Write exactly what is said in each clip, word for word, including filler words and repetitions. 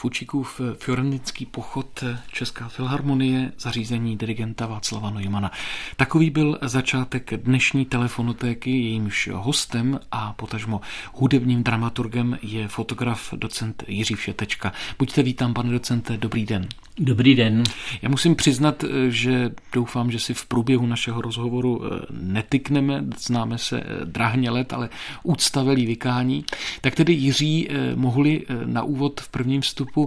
Fučíkův Fiorentský pochod, Česká filharmonie, zařízení dirigenta Václava Neumana. Takový byl začátek dnešní telefonotéky, jejímž hostem a potažmo hudebním dramaturgem je fotograf docent Jiří Všetečka. Buďte vítám, pane docente, dobrý den. Dobrý den. Já musím přiznat, že doufám, že si v průběhu našeho rozhovoru netykneme, známe se drahně let, ale úcta velí vykání. Tak tedy Jiří, mohli na úvod v prvním vstupu,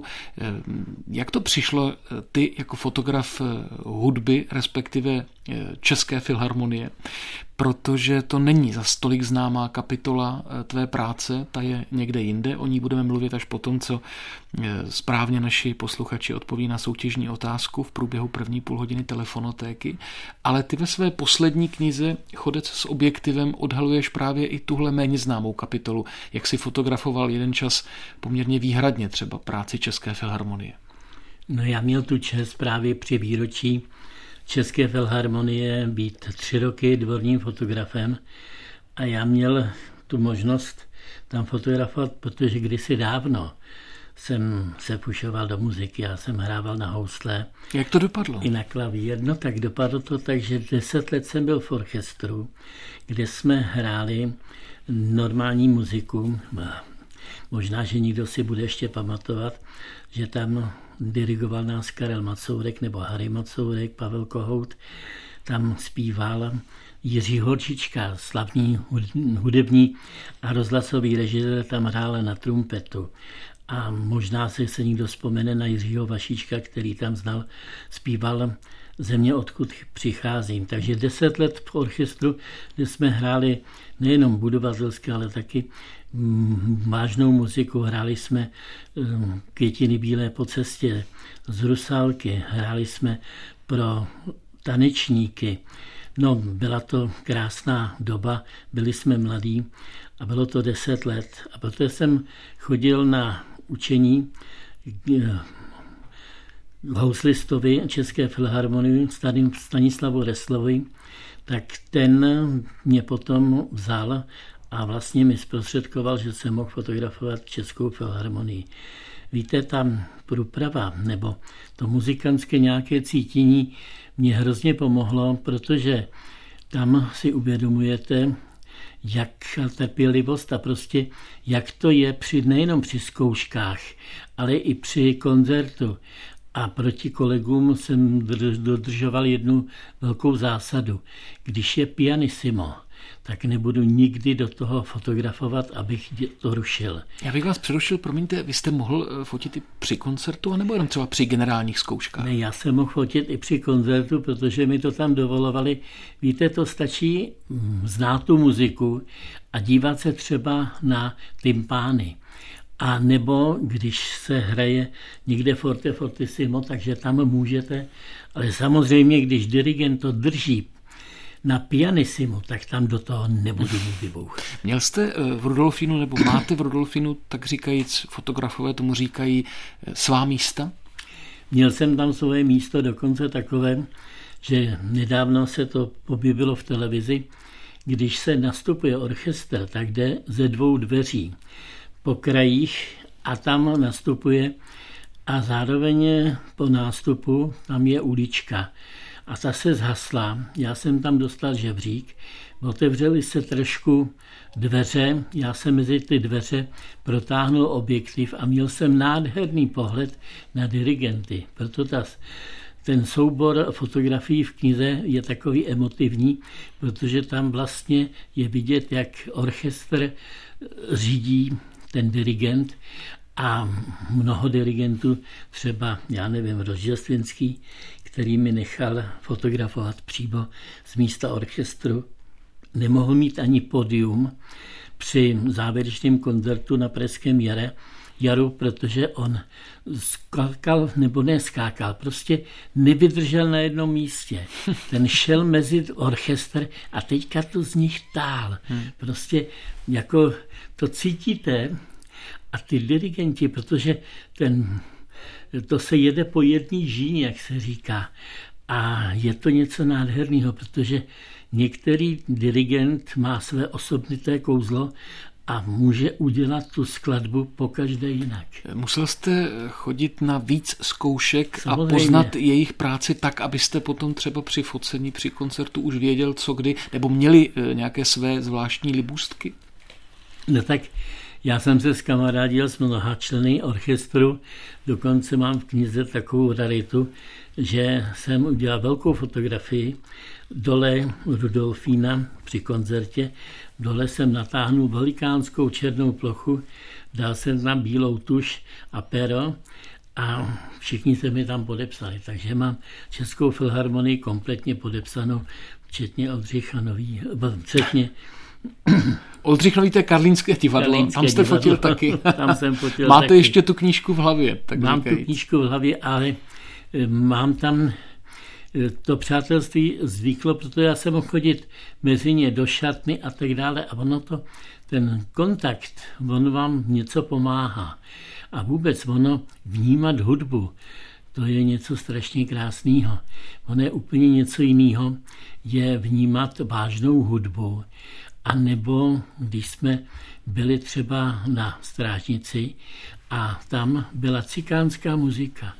jak to přišlo ty jako fotograf hudby, respektive České filharmonie, protože to není za stolik známá kapitola tvé práce, ta je někde jinde, o ní budeme mluvit až potom, co správně naši posluchači odpoví na soutěžní otázku v průběhu první půl hodiny telefonotéky, ale ty ve své poslední knize Chodec s objektivem odhaluješ právě i tuhle méně známou kapitolu, jak si fotografoval jeden čas poměrně výhradně třeba práci České filharmonie. No já měl tu čest právě při výročí České filharmonie být tři roky dvorním fotografem a já měl tu možnost tam fotografovat, protože kdysi dávno jsem se fušoval do muziky, já jsem hrával na housle. Jak to dopadlo? I na klavír. No tak dopadlo to tak, že deset let jsem byl v orchestru, kde jsme hráli normální muziku. Možná, že nikdo si bude ještě pamatovat, že tam dirigoval nás Karel Macourek nebo Harry Macourek, Pavel Kohout. Tam zpíval Jiří Horčička, slavný hudební a rozhlasový režisér, tam hrál na trumpetu. A možná si se někdo vzpomene na Jiřího Vašíčka, který tam znal, zpíval Země, odkud přicházím. Takže deset let v orchestru, kde jsme hráli nejenom budovatelsky, ale taky vážnou muziku. Hráli jsme Květiny bílé po cestě z Rusálky, hráli jsme pro tanečníky. No, byla to krásná doba, byli jsme mladí a bylo to deset let. A protože jsem chodil na učení houslistovi České filharmonii, Stanislavu Reslovi, tak ten mě potom vzal a vlastně mi zprostředkoval, že jsem mohl fotografovat Českou filharmonii. Víte, tam průprava nebo to muzikantské nějaké cítění mě hrozně pomohlo, protože tam si uvědomujete, jak trpělivost a prostě jak to je při, nejenom při zkouškách, ale i při koncertu. A proti kolegům jsem dodržoval jednu velkou zásadu. Když je pianissimo, tak nebudu nikdy do toho fotografovat, abych to rušil. Já bych vás přerušil, promiňte, vy jste mohl fotit i při koncertu, anebo jenom třeba při generálních zkouškách? Ne, já jsem mohl fotit i při koncertu, protože mi to tam dovolovali. Víte, to stačí znát tu muziku a dívat se třeba na tympány. A nebo když se hraje někde forte fortissimo, takže tam můžete, ale samozřejmě, když dirigent to drží na pianissimo, tak tam do toho nebudu nikdy bouchat. Měl jste v Rudolfínu, nebo máte v Rudolfínu, tak říkajíc, fotografové tomu říkají, svá místa? Měl jsem tam svoje místo dokonce takové, že nedávno se to objevilo v televizi, když se nastupuje orchestr, tak jde ze dvou dveří po krajích a tam nastupuje a zároveň po nástupu tam je ulička. A ta se zhasla, já jsem tam dostal žebřík, otevřely se trošku dveře, já jsem mezi ty dveře protáhnul objektiv a měl jsem nádherný pohled na dirigenty. Proto ta, ten soubor fotografií v knize je takový emotivní, protože tam vlastně je vidět, jak orchestr řídí ten dirigent a mnoho dirigentů, třeba, já nevím, Rožďastinský, který mi nechal fotografovat přímo z místa orchestru, nemohl mít ani pódium při závěrečném koncertu na Pražském jare, jaru, protože on skákal, nebo neskákal, prostě nevydržel na jednom místě. Ten šel mezi orchestr a teďka to z nich tál. Prostě jako to cítíte a ty dirigenti, protože ten, to se jede po jedné žíně, jak se říká. A je to něco nádherného, protože některý dirigent má své osobnité kouzlo a může udělat tu skladbu pokaždé jinak. Musel jste chodit na víc zkoušek Samozřejmě. A poznat jejich práci tak, abyste potom třeba při focení, při koncertu už věděl, co kdy, nebo měli nějaké své zvláštní libůstky? No tak já jsem se skamarádil s mnoha členy orchestru, dokonce mám v knize takovou raritu, že jsem udělal velkou fotografii dole Rudolfína při koncertě. Dole jsem natáhnul velikánskou černou plochu, dal jsem tam bílou tuš a pero a všichni se mi tam podepsali. Takže mám Českou filharmonii kompletně podepsanou, včetně Oldřicha Nový, včetně Oldřich Nový, to je Karlínské divadlo, Karlínské tam jste divadlo. fotil taky. Tam jsem fotil Máte taky. ještě tu knížku v hlavě. Tak mám říkajíc. tu knížku v hlavě, ale mám tam to přátelství zvyklo, protože já jsem mohl chodit mezi ně do šatny a tak dále a ono to, ten kontakt, on vám něco pomáhá. A vůbec ono vnímat hudbu, to je něco strašně krásného. Ono je úplně něco jiného, je vnímat vážnou hudbu. A nebo když jsme byli třeba na Strážnici a tam byla cikánská muzika.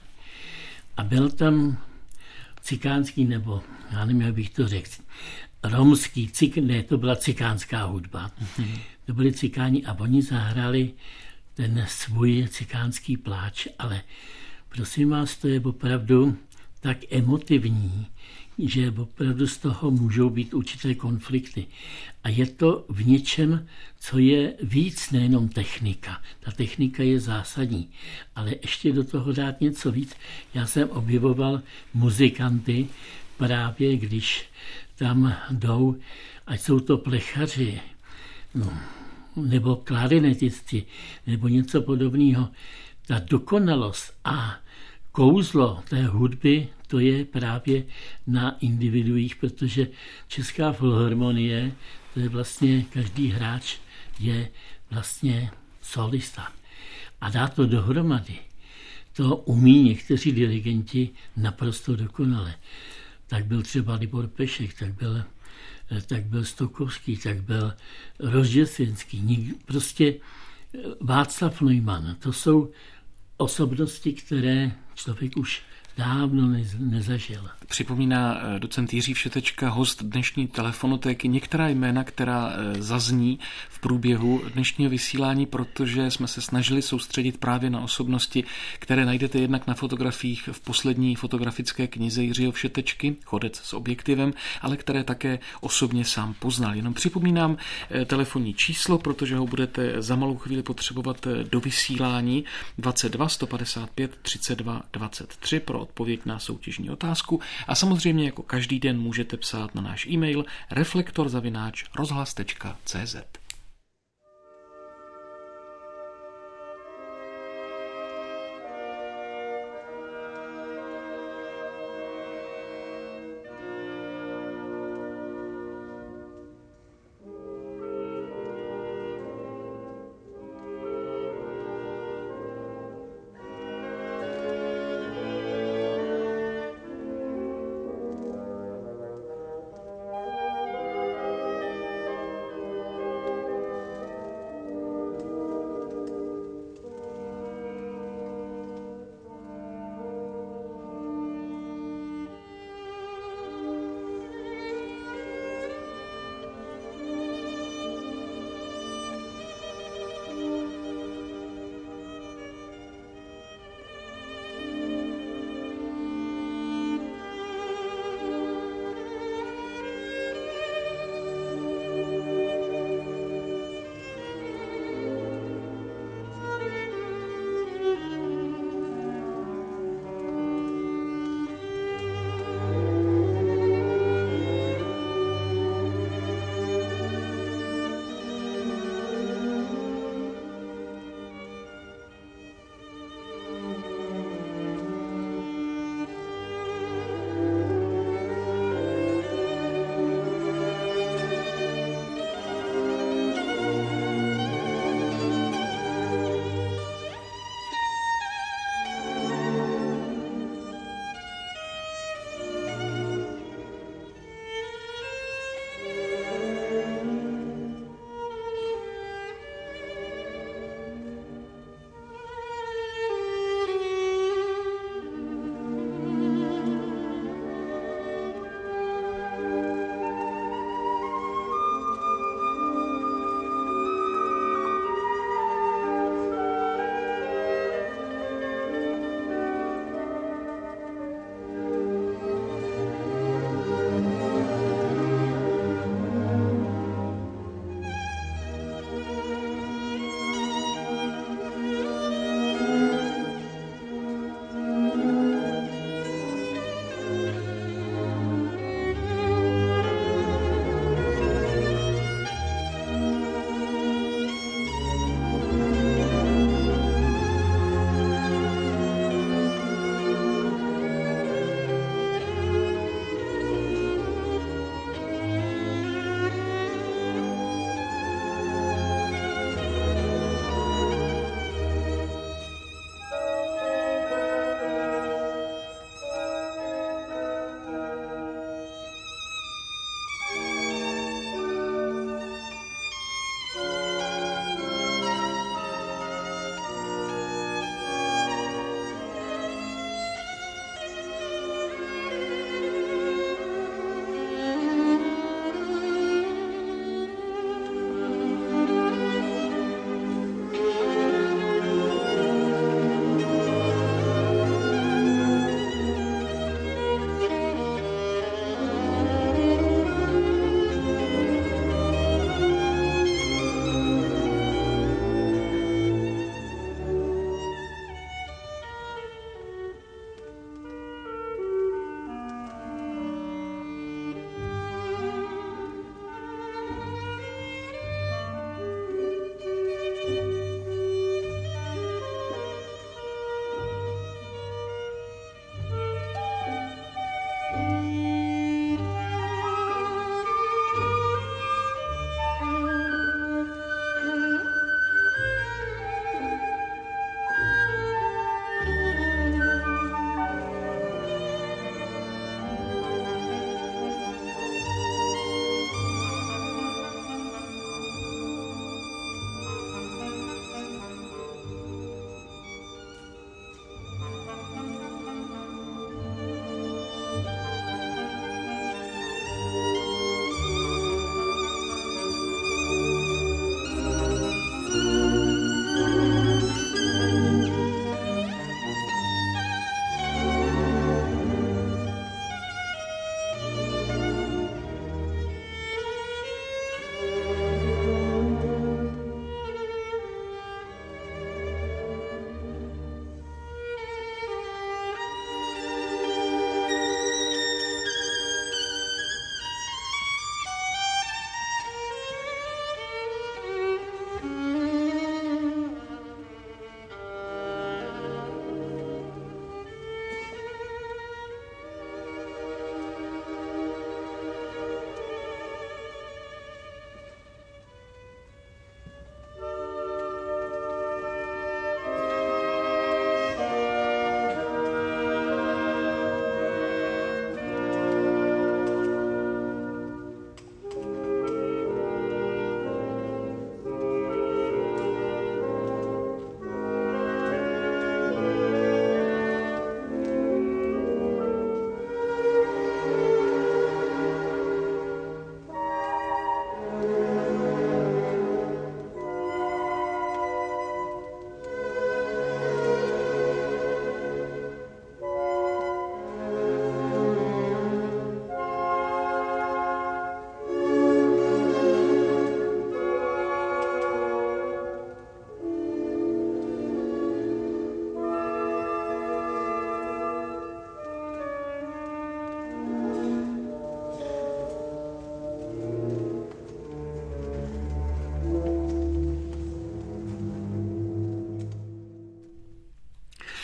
A byl tam cikánský, nebo já nevím, jak bych to řekl, romský, cik, ne, to byla cikánská hudba. Mm-hmm. To byli cikáni a oni zahráli ten svůj cikánský pláč, ale prosím vás, to je opravdu tak emotivní, že opravdu z toho můžou být určité konflikty. A je to v něčem, co je víc, nejenom technika. Ta technika je zásadní, ale ještě do toho dát něco víc. Já jsem objevoval muzikanty právě, když tam jdou, ať jsou to plechaři, no, nebo klarinetisti, nebo něco podobného. Ta dokonalost a kouzlo té hudby, to je právě na individuích, protože Česká filharmonie, to je vlastně každý hráč je vlastně solista. A dá to dohromady. To umí někteří dirigenti naprosto dokonale. Tak byl třeba Libor Pešek, tak byl, tak byl Stokowský, tak byl Rozděsvinský, prostě Václav Neumann. To jsou osobnosti, které člověk už dávno nezažil. Připomíná docent Jiří Všetečka, host dnešní telefonotéky, některá jména, která zazní v průběhu dnešního vysílání, protože jsme se snažili soustředit právě na osobnosti, které najdete jednak na fotografiích v poslední fotografické knize Jiřího Všetečky, Chodec s objektivem, ale které také osobně sám poznal. Jenom připomínám telefonní číslo, protože ho budete za malou chvíli potřebovat do vysílání dvacet dva sto padesát pět třicet dva dvacet tři pro odpověď na soutěžní otázku a samozřejmě jako každý den můžete psát na náš e-mail reflektor zavináč rozhlas tečka cé zet.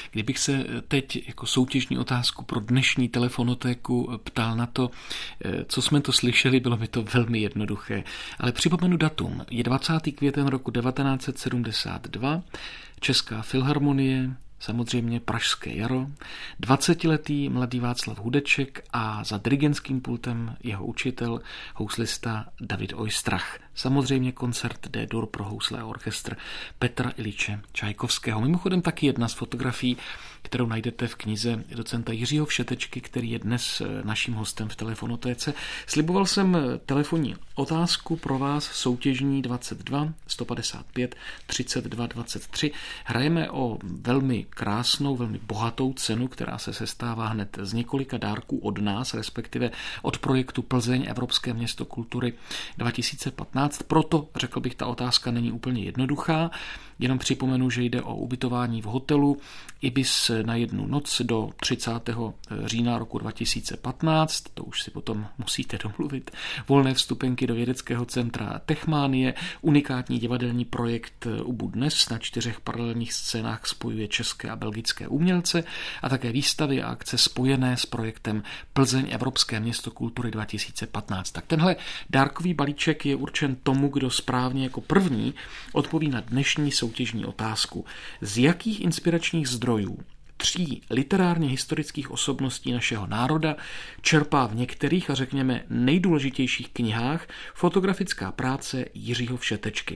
Kdybych se teď jako soutěžní otázku pro dnešní telefonotéku ptal na to, co jsme to slyšeli, bylo by to velmi jednoduché. Ale připomenu datum. Je dvacátý květen roku devatenáct set sedmdesát dva, Česká filharmonie, samozřejmě Pražské jaro, dvacetiletý mladý Václav Hudeček a za dirigentským pultem jeho učitel, houslista David Oistrach. Samozřejmě koncert D-dur pro housle a orchestr Petra Iljiče Čajkovského. Mimochodem taky jedna z fotografií, kterou najdete v knize docenta Jiřího Všetečky, který je dnes naším hostem v telefonotéce. Sliboval jsem telefonní otázku pro vás soutěžní dvacet dva sto padesát pět třicet dva dvacet tři. Hrajeme o velmi krásnou, velmi bohatou cenu, která se sestává hned z několika dárků od nás, respektive od projektu Plzeň Evropské město kultury dva tisíce patnáct. Proto, řekl bych, ta otázka není úplně jednoduchá. Jenom připomenu, že jde o ubytování v hotelu Ibis na jednu noc do třicátého října roku dva tisíce patnáct. To už si potom musíte domluvit. Volné vstupenky do vědeckého centra Techmánie, unikátní divadelní projekt Ubu dnes na čtyřech paralelních scénách spojuje české a belgické umělce a také výstavy a akce spojené s projektem Plzeň Evropské město kultury dva tisíce patnáct. Tak tenhle dárkový balíček je určen tomu, kdo správně jako první odpoví na dnešní soutěžní otázku. Z jakých inspiračních zdrojů tří literárně historických osobností našeho národa čerpá v některých a řekněme nejdůležitějších knihách fotografická práce Jiřího Všetečky?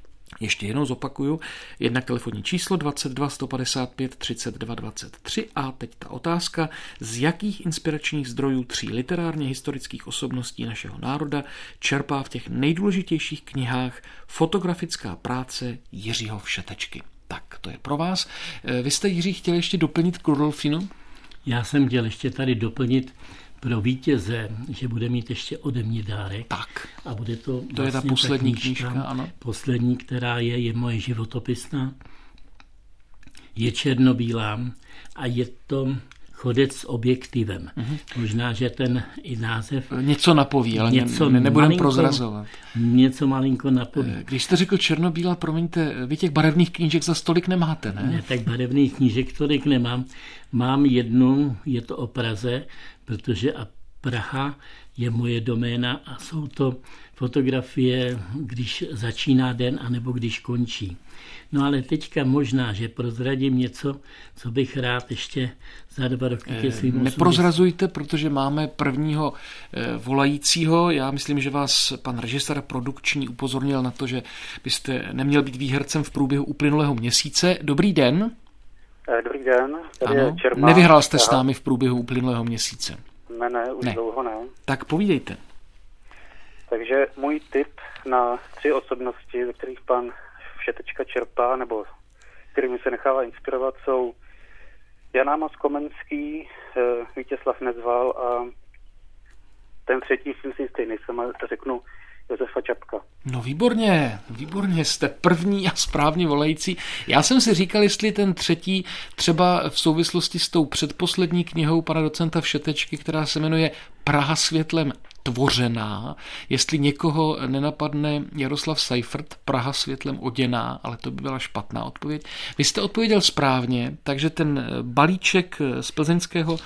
Ještě jednou zopakuju, jednak telefonní číslo dvacet dva sto padesát pět třicet dva dvacet tři a teď ta otázka, z jakých inspiračních zdrojů tří literárně historických osobností našeho národa čerpá v těch nejdůležitějších knihách fotografická práce Jiřího Všetečky. Tak, to je pro vás. Vy jste, Jiří, chtěl ještě doplnit k Rudolfínu? Já jsem chtěl ještě tady doplnit pro vítěze, že bude mít ještě ode mě dárek. Tak. A bude to, to vlastně je ta poslední ta knížka, knížka, ano. Poslední, která je, je moje životopisná. Je černobílá a je to Chodec s objektivem. Mm-hmm. Možná, že ten i název... Něco napoví, ale něco ne, nebudeme malinko, prozrazovat. Něco malinko napoví. Když jste řekl černobílá, promiňte, vy těch barevných knížek za stolik nemáte, ne? Ne, tak barevných knížek tolik nemám. Mám jednu, je to o Praze, protože a Praha je moje doména a jsou to fotografie, když začíná den, anebo když končí. No ale teďka možná, že prozradím něco, co bych rád ještě za dva roky ke svým Neprozrazujte, protože máme prvního volajícího. Já myslím, že vás pan režisér produkční upozornil na to, že byste neměl být výhercem v průběhu uplynulého měsíce. Dobrý den. Dobrý den. Tady ano. Je Čermák. Nevyhrál jste s námi v průběhu uplynulého měsíce. Ne, ne, už ne. dlouho ne. Tak povídejte. Takže můj tip na tři osobnosti, ze kterých pan Všetečka čerpá, nebo kterými se nechává inspirovat, jsou Jan Amos Komenský, Vítězslav Nezval a ten třetí jsem si jistý nejsem, ale řeknu Josefa Čapka. No výborně, výborně, jste první a správně volající. Já jsem si říkal, jestli ten třetí třeba v souvislosti s tou předposlední knihou pana docenta Všetečky, která se jmenuje Praha světlem tvořená, jestli někoho nenapadne Jaroslav Seifert, Praha světlem oděná, ale to by byla špatná odpověď. Vy jste odpověděl správně, takže ten balíček z plzeňského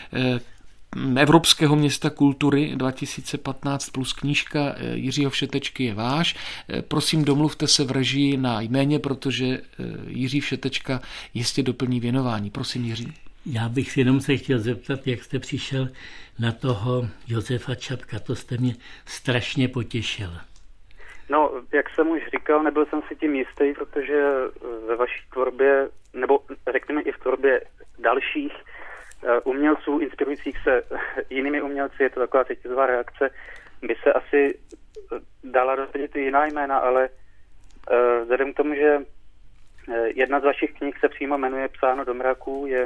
Evropského města kultury dva tisíce patnáct plus knížka Jiřího Všetečky je váš. Prosím, domluvte se v režii na jméně, protože Jiří Všetečka jistě doplní věnování. Prosím, Jiří. Já bych si jenom se chtěl zeptat, jak jste přišel na toho Josefa Čapka. To jste mě strašně potěšil. No, jak jsem už říkal, nebyl jsem si tím jistý, protože ve vaší tvorbě, nebo řekněme i v tvorbě dalších umělců inspirujících se jinými umělci, je to taková řetězová reakce, by se asi dala dosadit i jiná jména, ale vzhledem k tomu, že jedna z vašich knih se přímo jmenuje Psáno do mraků, je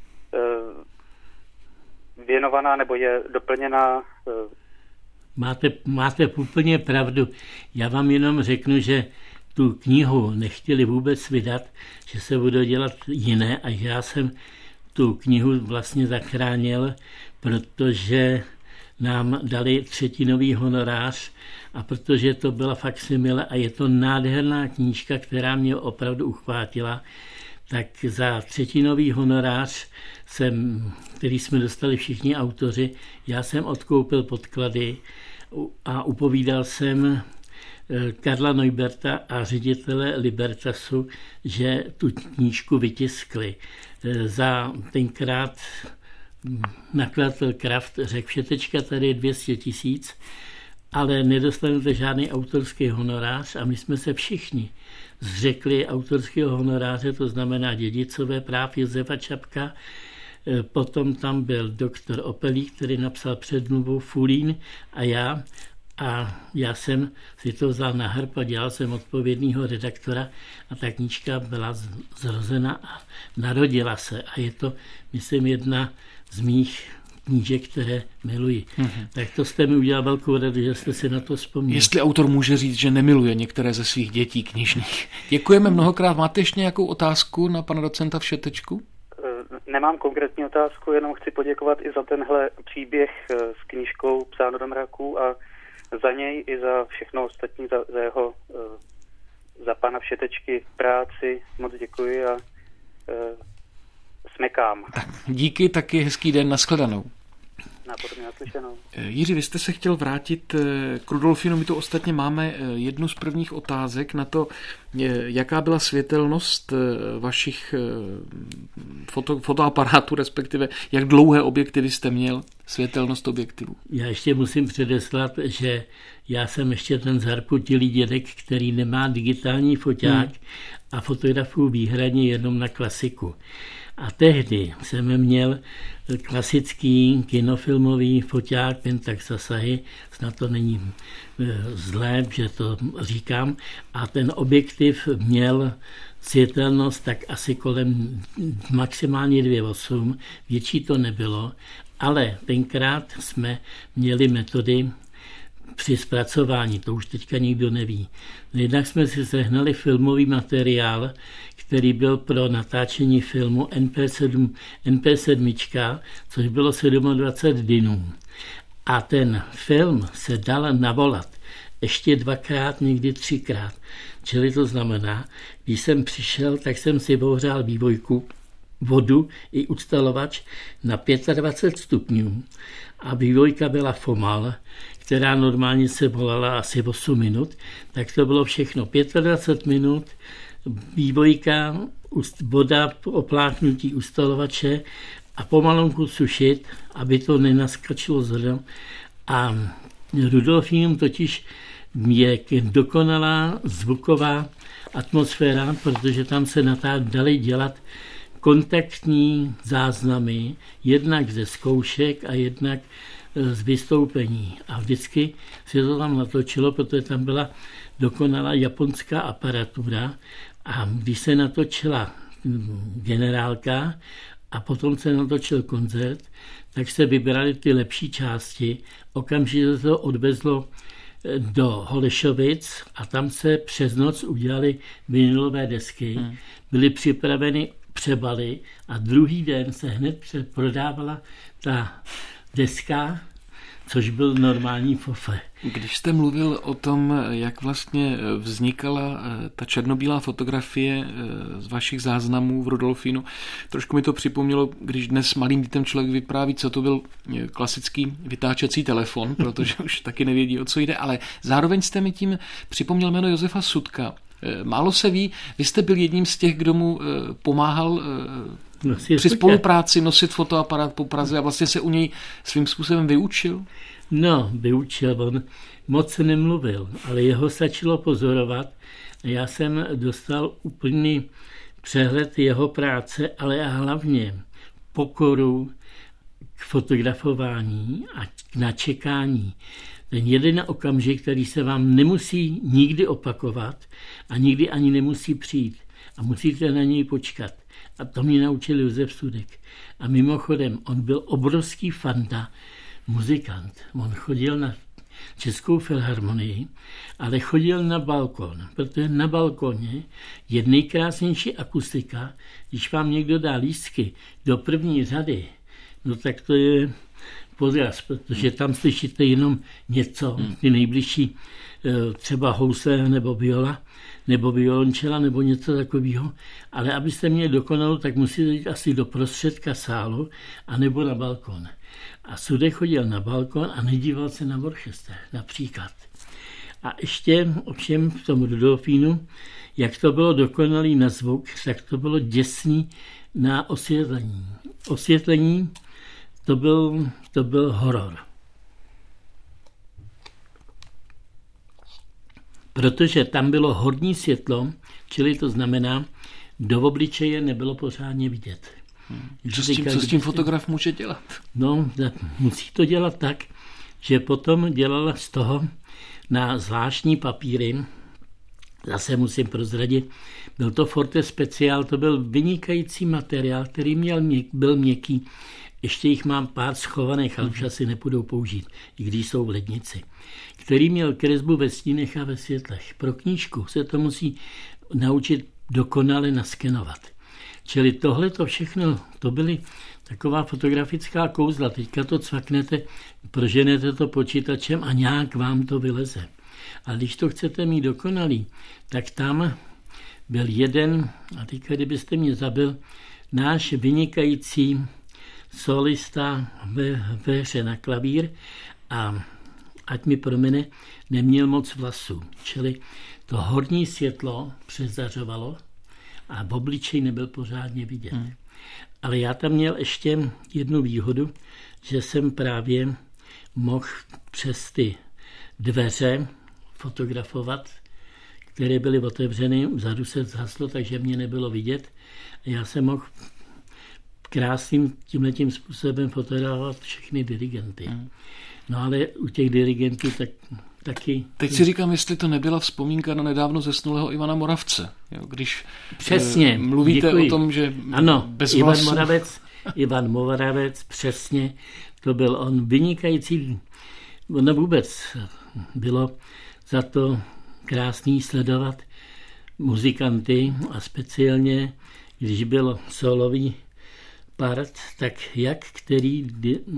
věnovaná nebo je doplněná. Máte, máte úplně pravdu. Já vám jenom řeknu, že tu knihu nechtěli vůbec vydat, že se budou dělat jiné a že já jsem tu knihu vlastně zachránil, protože nám dali třetinový honorář a protože to byla faksimile a je to nádherná knížka, která mě opravdu uchvátila, tak za třetinový honorář, jsem, který jsme dostali všichni autoři, já jsem odkoupil podklady a upovídal jsem Karla Neuberta a ředitele Libertasu, že tu knížku vytiskli. Za tenkrát nakladatel Kraft řekl, všetečka tady je dvě stě tisíc, ale nedostanete žádný autorský honorář a my jsme se všichni zřekli autorského honoráře, to znamená dědicové práv Josefa Čapka. Potom tam byl doktor Opelík, který napsal předmluvu, Fulín a já. A já jsem si to vzal na hrb a dělal jsem odpovědného redaktora a ta knížka byla zrozena a narodila se. A je to, myslím, jedna z mých knížek, které miluji. Mm-hmm. Tak to jste mi udělal velkou radost, že jste si na to vzpomněl. Jestli autor může říct, že nemiluje některé ze svých dětí knižných. Děkujeme mnohokrát. Máte ještě nějakou otázku na pana docenta Všetečku? Nemám konkrétní otázku, jenom chci poděkovat i za tenhle příběh s knížkou Psáno do mraků a za něj i za všechno ostatní, za, za jeho, za pana Všetečky práci. Moc děkuji a smekám. Tak, díky, taky hezký den, nashledanou. Nápodobně naslyšenou. Jiří, vy jste se chtěl vrátit k Rudolfínu, my tu ostatně máme jednu z prvních otázek na to, jaká byla světelnost vašich foto, fotoaparátů, respektive jak dlouhé objektivy jste měl, světelnost objektivů. Já ještě musím předeslat, že já jsem ještě ten zarputilý dědek, který nemá digitální foťák hmm. a fotografuju výhradně jenom na klasiku. A tehdy jsem měl klasický kinofilmový foťák Pentax Asahi, snad to není zlé, že to říkám, a ten objektiv měl světelnost tak asi kolem maximálně dvě celá osm, větší to nebylo, ale tenkrát jsme měli metody při zpracování, to už teďka nikdo neví. Jednak jsme si sehnali filmový materiál, který byl pro natáčení filmu N P sedm, N P sedm, což bylo dvacet sedm dynů. A ten film se dal navolat ještě dvakrát, někdy třikrát. Čili to znamená, když jsem přišel, tak jsem si ohřál vývojku, vodu i ustalovač na dvacet pět stupňů a vývojka byla Fomal, která normálně se volala asi osm minut, tak to bylo všechno dvacet pět minut, vývojka, voda, opláchnutí ustalovače a pomalonku sušit, aby to nenaskačilo zrno. A Rudolfínum totiž je dokonalá zvuková atmosféra, protože tam se natá dali dělat kontaktní záznamy, jednak ze zkoušek a jednak z vystoupení. A vždycky se to tam natočilo, protože tam byla dokonalá japonská aparatura a když se natočila generálka a potom se natočil koncert, tak se vybrali ty lepší části. Okamžitě se to odvezlo do Holešovic a tam se přes noc udělaly vinylové desky. Hmm. Byly připraveny přebaly a druhý den se hned prodávala ta deska, což byl normální fofe. Když jste mluvil o tom, jak vlastně vznikala ta černobílá fotografie z vašich záznamů v Rudolfínu, trošku mi to připomnělo, když dnes malým dětem člověk vypráví, co to byl klasický vytáčecí telefon, protože už taky nevědí, o co jde, ale zároveň jste mi tím připomněl jméno Josefa Sudka. Málo se ví, vy jste byl jedním z těch, kdo mu pomáhal nosit při spolupráci nosit fotoaparát po Praze a vlastně se u něj svým způsobem vyučil? No, vyučil, on moc nemluvil, ale jeho stačilo pozorovat. Já jsem dostal úplný přehled jeho práce, ale a hlavně pokoru k fotografování a k načekání. Ten jeden okamžik, který se vám nemusí nikdy opakovat a nikdy ani nemusí přijít. A musíte na něj počkat. A to mě naučil Josef Sudek. A mimochodem, on byl obrovský fanda, muzikant. On chodil na Českou filharmonii, ale chodil na balkon, protože na balkoně je nejkrásnější akustika. Když vám někdo dá lístky do první řady, no tak to je podraz, protože tam slyšíte jenom něco, ty nejbližší třeba housle nebo viola, nebo violončela, nebo něco takového. Ale abyste měli dokonalou, tak musíte jít asi do prostředka sálu, anebo na balkon. A Sudek chodil na balkon a nedíval se na orchestr, například. A ještě ovšem v tom Rudolfínu, jak to bylo dokonalý na zvuk, tak to bylo děsný na osvětlení. Osvětlení to byl, to byl horor. Protože tam bylo horní světlo, čili to znamená, do obličeje nebylo pořádně vidět. Hmm. Co, s tím, co s tím fotograf může dělat? No, musí to dělat tak, že potom dělala z toho na zvláštní papíry, zase musím prozradit, byl to Forte Speciál, to byl vynikající materiál, který měl měk, byl měkký. Ještě jich mám pár schovaných, ale už asi nepůjdou použít, i když jsou v lednici. Který měl kresbu ve stínech a ve světlech. Pro knížku se to musí naučit dokonale naskenovat. Čili tohle to všechno, to byly taková fotografická kouzla. Teďka to cvaknete, proženete to počítačem a nějak vám to vyleze. A když to chcete mít dokonalý, tak tam byl jeden, a teďka kdybyste mě zabil, náš vynikající solista ve, ve hře na klavír a ať mi promine, neměl moc vlasů. Čili to horní světlo přezařovalo a v obličeji nebyl pořádně vidět. Hmm. Ale já tam měl ještě jednu výhodu, že jsem právě mohl přes ty dveře fotografovat, které byly otevřeny, vzadu se zhaslo, takže mě nebylo vidět. A já jsem mohl krásným tímhletím způsobem fotografovat všechny dirigenty. Hmm. No ale u těch dirigentů tak, taky... Teď si říkám, jestli to nebyla vzpomínka na nedávno zesnulého Ivana Moravce. Jo, když přesně, e, mluvíte děkuji. O tom, že ano, bez Ivan vlasů... Moravec, Ivan Moravec, přesně, to byl on vynikající, ono vůbec bylo za to krásný sledovat muzikanty a speciálně, když byl solový part, tak jak který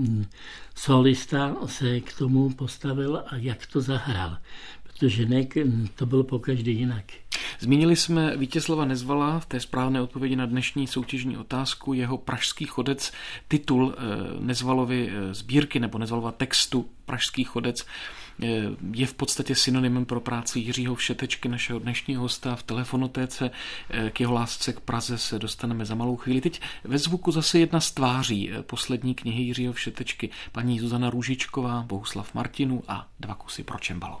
solista se k tomu postavil a jak to zahrál. Protože ne, to bylo pokaždý jinak. Zmínili jsme Vítězslava Nezvala v té správné odpovědi na dnešní soutěžní otázku. Jeho Pražský chodec, titul Nezvalovy sbírky nebo Nezvalova textu Pražský chodec je v podstatě synonymem pro práci Jiřího Všetečky, našeho dnešního hosta v Telefonotéce. K jeho lásce k Praze se dostaneme za malou chvíli. Teď ve zvuku zase jedna z tváří poslední knihy Jiřího Všetečky, paní Zuzana Růžičková, Bohuslav Martinů a dva kusy pro čembalo.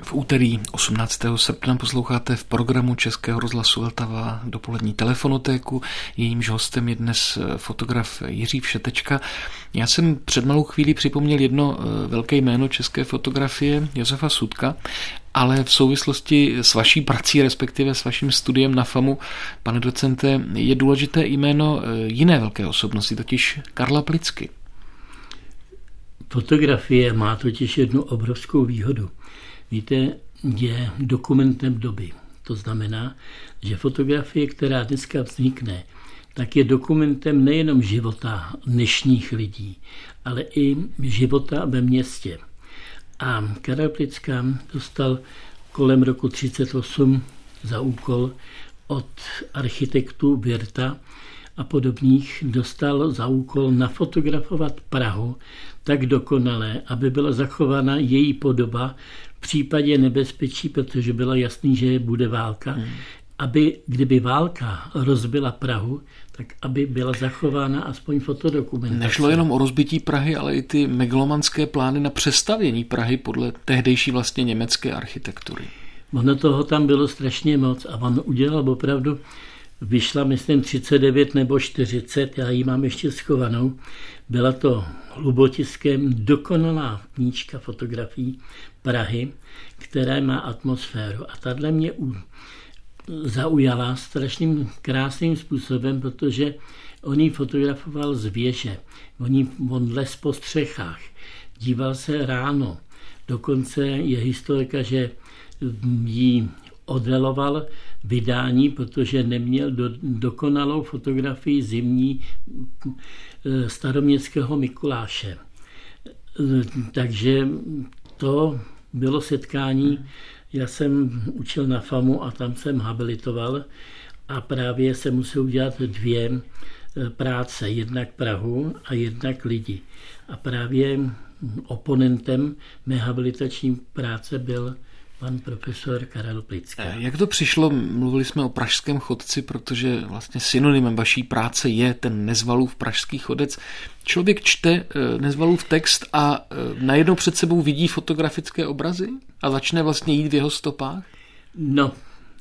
V úterý osmnáctého srpna posloucháte v programu Českého rozhlasu Vltava dopolední telefonotéku. Jejímž hostem je dnes fotograf Jiří Všetečka. Já jsem před malou chvílí připomněl jedno velké jméno české fotografie, Josefa Sudka, ale v souvislosti s vaší prací, respektive s vaším studiem na FAMu, pane docente, je důležité jméno jiné velké osobnosti, totiž Karla Plicky. Fotografie má totiž jednu obrovskou výhodu. Víte, je dokumentem doby. To znamená, že fotografie, která dneska vznikne, tak je dokumentem nejenom života dnešních lidí, ale i života ve městě. A Karel Plicka dostal kolem roku třicet osm za úkol od architektů Wirta a podobných, dostal za úkol nafotografovat Prahu tak dokonale, aby byla zachována její podoba v případě nebezpečí, protože bylo jasný, že bude válka, hmm. aby, kdyby válka rozbila Prahu, tak aby byla zachována aspoň fotodokumentace. Nešlo jenom o rozbití Prahy, ale i ty megalomanské plány na přestavění Prahy podle tehdejší vlastně německé architektury. Ono toho tam bylo strašně moc a on udělal opravdu, vyšla myslím třicet devět nebo čtyřicet, já ji mám ještě schovanou. Byla to hlubotiskem dokonalá knížka fotografií Prahy, která má atmosféru. A tahle mě zaujala strašným krásným způsobem, protože on ji fotografoval z věže. On, on les po střechách, díval se ráno. Dokonce je historika, že ji oddeloval vydání, protože neměl do, dokonalou fotografii zimní staroměstského Mikuláše. Takže to bylo setkání. Já jsem učil na FAMu a tam jsem habilitoval a právě jsem musel udělat dvě práce, jednak Prahu a jednak lidi. A právě oponentem mé habilitační práce byl pan profesor Karel Plicky. Jak to přišlo? Mluvili jsme o pražském chodci, protože vlastně synonymem vaší práce je ten Nezvalův pražský chodec. Člověk čte Nezvalův text a najednou před sebou vidí fotografické obrazy a začne vlastně jít v jeho stopách? No,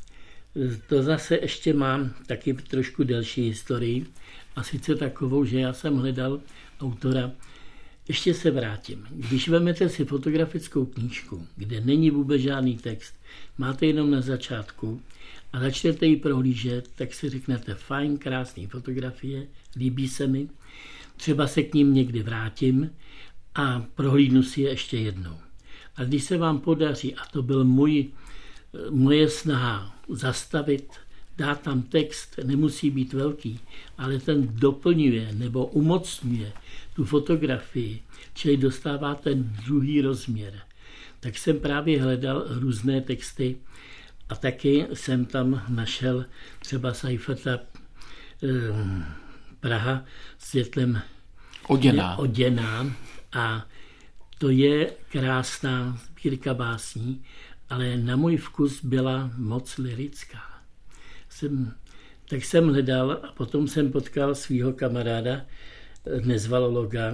to zase ještě mám taky trošku delší historii a sice takovou, že já jsem hledal autora. Ještě se vrátím. Když vezmete si fotografickou knížku, kde není vůbec žádný text, máte jenom na začátku a začnete ji prohlížet, tak si řeknete fajn, krásný fotografie, líbí se mi, třeba se k ním někdy vrátím a prohlídnu si je ještě jednou. A když se vám podaří, a to byl můj, moje snaha zastavit, dát tam text, nemusí být velký, ale ten doplňuje nebo umocňuje tu fotografii, čili dostává ten druhý rozměr. Tak jsem právě hledal různé texty a taky jsem tam našel třeba Seiferta eh, Praha světlem oděná. oděná a to je krásná sbírka básní, ale na můj vkus byla moc lirická. Jsem, tak jsem hledal a potom jsem potkal svého kamaráda, nezvalologa,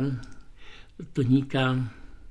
Toníka.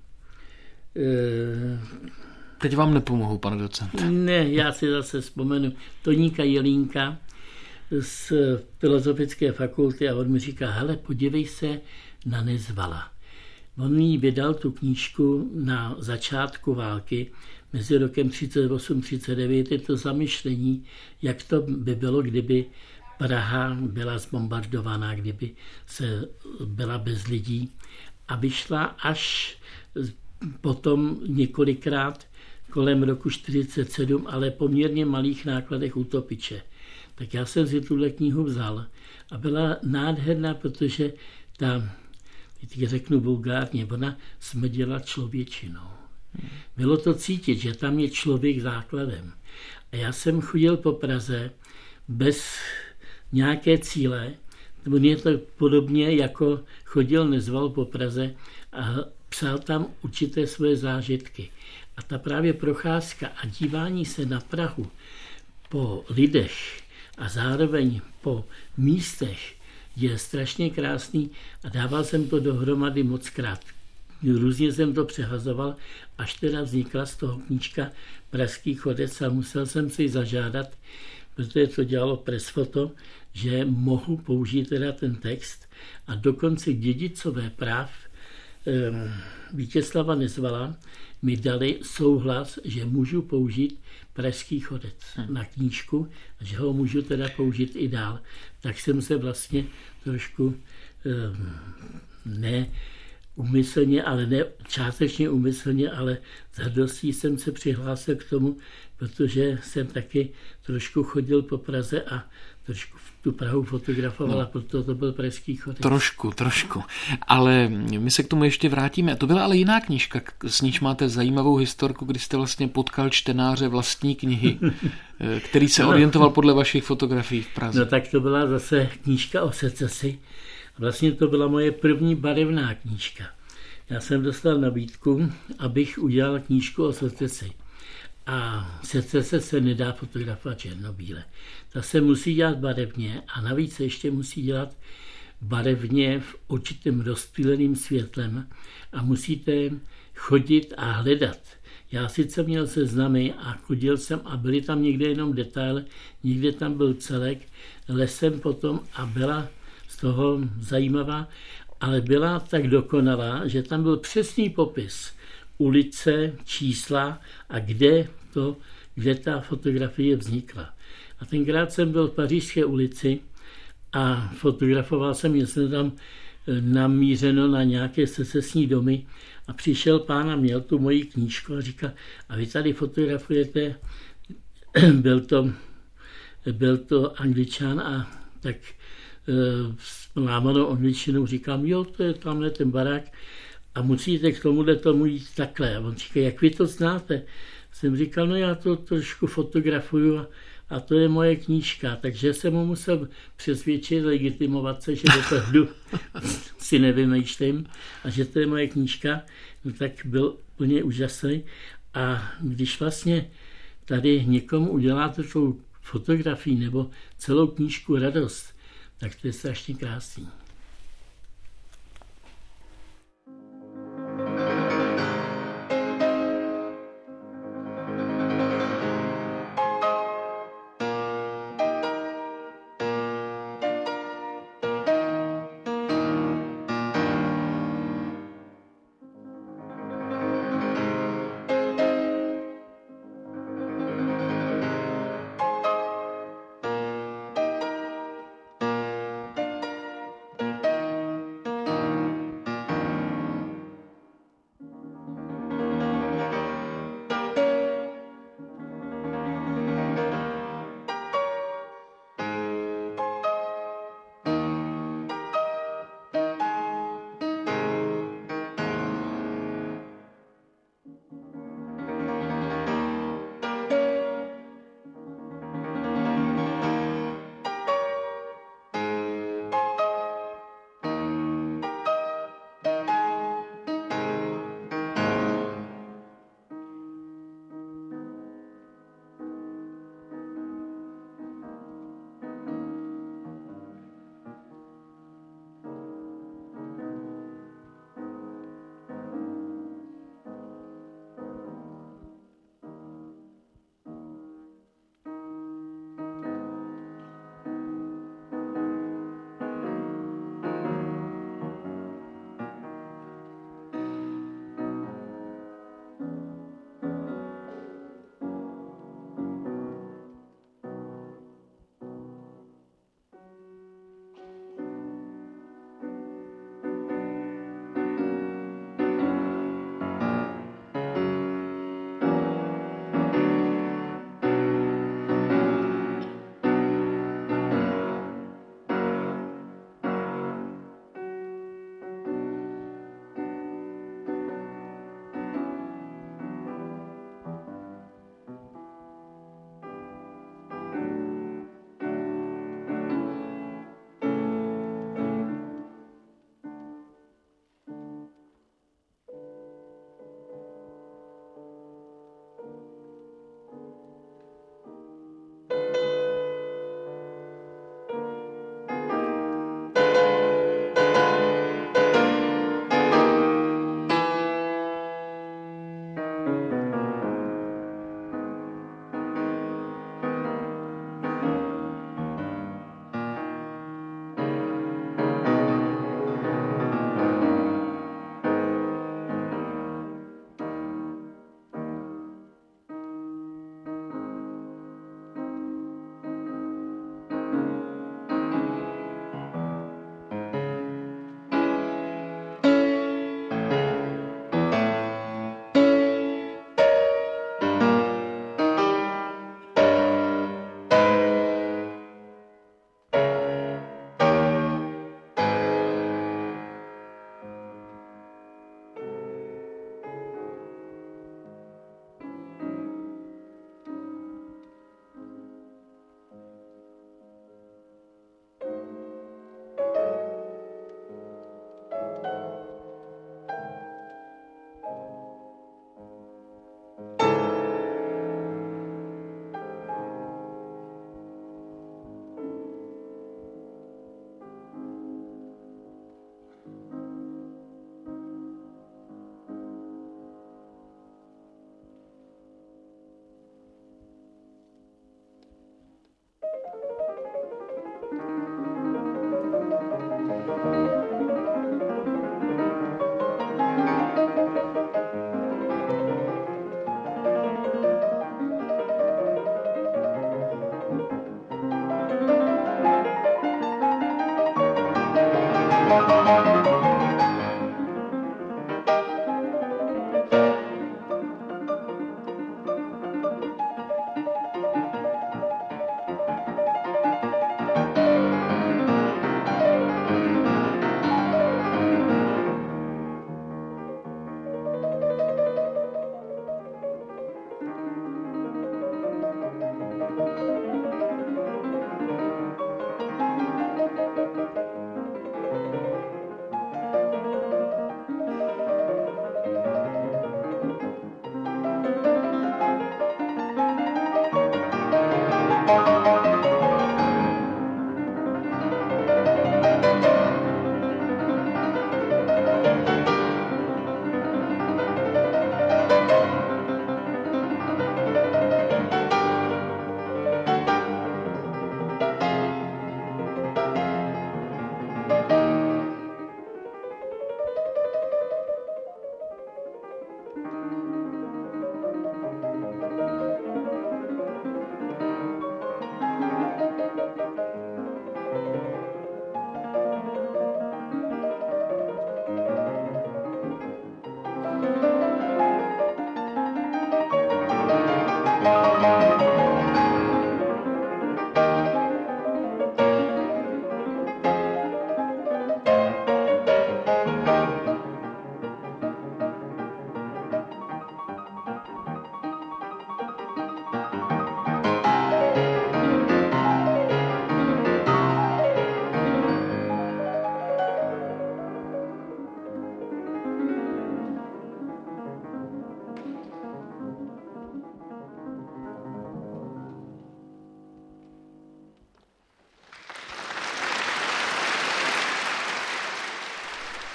E... Teď vám nepomohu, pane docente. Ne, já si zase vzpomenu. Toníka Jelínka z Filozofické fakulty a on mi říká, hele, podívej se na Nezvala. On jí vydal tu knížku na začátku války, mezi rokem třicet osm třicet devět, je to zamyšlení, jak to by bylo, kdyby Praha byla zbombardovaná, kdyby se byla bez lidí a vyšla až potom několikrát kolem roku čtyřicet sedm, ale poměrně malých nákladech Utopiče. Tak já jsem si tuhle knihu vzal a byla nádherná, protože ta, teď řeknu vulgárně, ona smrděla člověčinou. Bylo to cítit, že tam je člověk základem. A já jsem chodil po Praze bez nějaké cíle, nebo je to podobně, jako chodil Nezval po Praze a psal tam určité svoje zážitky. A ta právě procházka a dívání se na Prahu po lidech a zároveň po místech je strašně krásný a dával jsem to dohromady mockrát. různě jsem to přehazoval, až teda vznikla z toho knížka Pražský chodec a musel jsem si zažádat, protože to dělalo Presfoto, že mohu použít teda ten text a dokonce dědicové práv Vítězslava Nezvala mi dali souhlas, že můžu použít Pražský chodec hmm. na knížku a že ho můžu teda použít i dál. Tak jsem se vlastně trošku ne umyslně, ale ne částečně umyslně, ale s hrdostí jsem se přihlásil k tomu, protože jsem taky trošku chodil po Praze a trošku tu Prahu fotografovala, no, proto to byl Pražský chodec. Trošku, trošku. Ale my se k tomu ještě vrátíme. To byla ale jiná knížka, s níž máte zajímavou historku, kdy jste vlastně potkal čtenáře vlastní knihy, který se orientoval podle vašich fotografií v Praze. No tak to byla zase knížka o secesi. Vlastně to byla moje první barevná knížka. Já jsem dostal nabídku, abych udělal knížku o secesi. A secese se nedá fotografovat černobíle. Ta se musí dělat barevně a navíc se ještě musí dělat barevně v určitém rozptýleným světlem a musíte chodit a hledat. Já sice měl seznamy a chodil jsem a byly tam někde jenom detaily, někde tam byl celek, lesem potom a byla z toho zajímavá, ale byla tak dokonalá, že tam byl přesný popis ulice, čísla a kde, to, kde ta fotografie vznikla. A tenkrát jsem byl v Pařížské ulici a fotografoval jsem, že jsem tam namířeno na nějaké secesní domy a přišel pán a měl tu moji knížku a říká, a vy tady fotografujete, byl to, byl to Angličan a tak s lámanou angličtinou říkám, jo, to je tamhle ten barák a musíte k tomuhle tomu jít takhle. A on říká, jak vy to znáte? Jsem říkal, no já to trošku fotografuju a, a to je moje knížka. Takže jsem mu musel přesvědčit, legitimovat se, že opravdu si nevymýšlím a že to je moje knížka. No tak byl úplně úžasný. A když vlastně tady někomu uděláte tu fotografii nebo celou knížku radost, tak to je strašně krásný.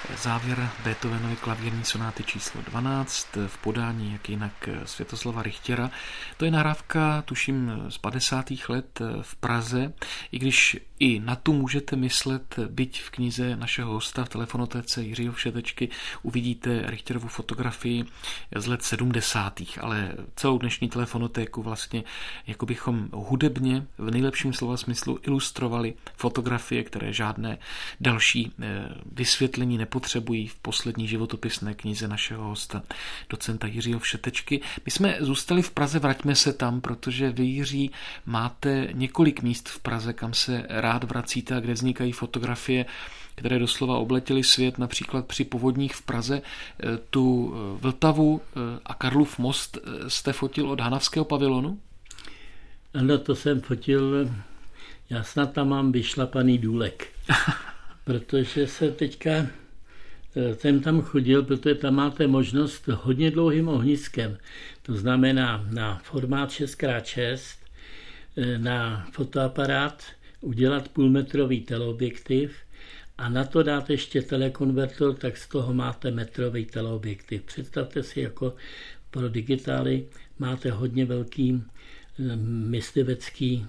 Závěr Beethovenovy klavírní sonáty číslo dvanáct v podání jak jinak Světoslava Richtěra. To je nahrávka, tuším, z padesátých let v Praze, i když i na tu můžete myslet, byť v knize našeho hosta v telefonotéce Jiřího Všetečky uvidíte Richterovu fotografii z let sedmdesátých, ale celou dnešní telefonotéku vlastně jako bychom hudebně v nejlepším slova smyslu ilustrovali fotografie, které žádné další vysvětlení nepotřebují v poslední životopisné knize našeho hosta, docenta Jiřího Všetečky. My jsme zůstali v Praze, vraťme se tam, protože vy, Jiří, máte několik míst v Praze, kam se rád vracíte a kde vznikají fotografie, které doslova obletěly svět, například při povodních v Praze. Tu Vltavu a Karlův most jste fotil od Hanavského pavilonu? Ano, to jsem fotil, já snad tam mám vyšlapaný důlek, protože se teďka jsem tam chodil, protože tam máte možnost hodně dlouhým ohniskem, to znamená na formát šest krát šest, na fotoaparát udělat půlmetrový teleobjektiv a na to dáte ještě telekonvertor, tak z toho máte metrový teleobjektiv. Představte si, jako pro digitály máte hodně velký myslivecký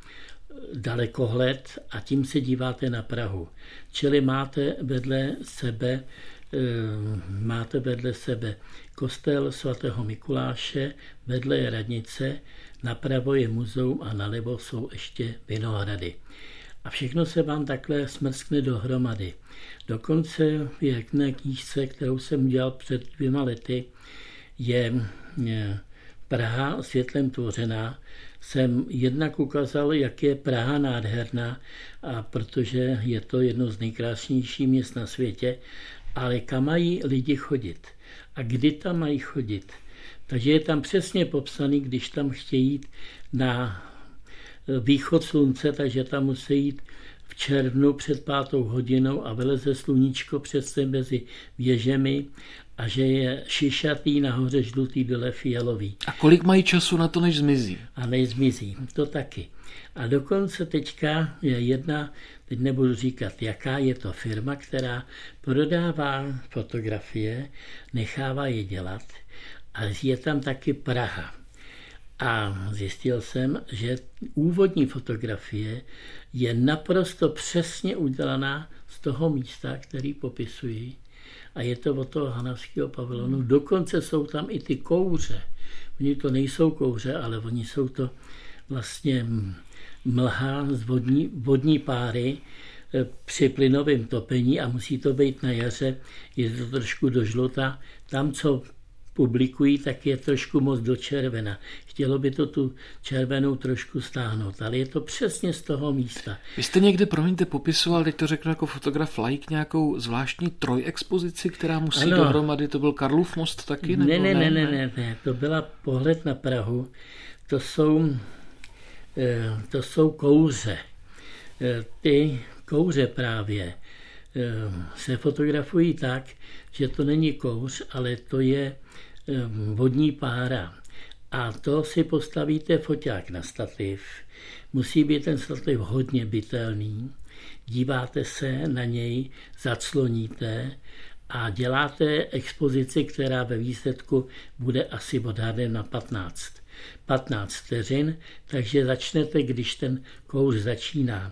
dalekohled a tím se díváte na Prahu. Čili máte vedle sebe máte vedle sebe kostel svatého Mikuláše, vedle je radnice, napravo je muzeum a nalevo jsou ještě vinohrady. A všechno se vám takhle smrskne dohromady. Dokonce v jedné knížce, kterou jsem udělal před dvěma lety, je Praha světlem tvořená. Jsem jednak ukázal, jak je Praha nádherná, a protože je to jedno z nejkrásnějších měst na světě, ale kam mají lidi chodit a kdy tam mají chodit. Takže je tam přesně popsaný, když tam chtějí jít na východ slunce, takže tam musí jít v červnu před pátou hodinou a vyleze sluníčko přesně mezi věžemi a že je šišatý, nahoře žlutý, dole fialový. A kolik mají času na to, než zmizí? A než zmizí, to taky. A dokonce teďka je jedna, teď nebudu říkat, jaká je to firma, která prodává fotografie, nechává je dělat a je tam taky Praha. A zjistil jsem, že úvodní fotografie je naprosto přesně udělaná z toho místa, který popisují. A je to od toho Hanavského pavilonu. Dokonce jsou tam i ty kouře. Oni to nejsou kouře, ale oni jsou to vlastně mlha z vodní, vodní páry při plynovém topení a musí to být na jaře. Je to trošku do žluta. Tam, co publikují, tak je trošku moc do červena. Chtělo by to tu červenou trošku stáhnout, ale je to přesně z toho místa. Vy jste někde, promiňte, popisoval, teď to řeknu jako fotograf laik, nějakou zvláštní trojexpozici, která musí ano. dohromady, to byl Karlův most taky? Ne, nebo ne, ne, ne, ne, ne, to byla pohled na Prahu. To jsou, to jsou kouře. Ty kouře právě se fotografují tak, že to není kouř, ale to je vodní pára. A to si postavíte foťák na stativ. Musí být ten stativ hodně bytelný. Díváte se na něj, zacloníte a děláte expozici, která ve výsledku bude asi odhadem na patnáct. patnáct vteřin, takže začnete, když ten kouř začíná.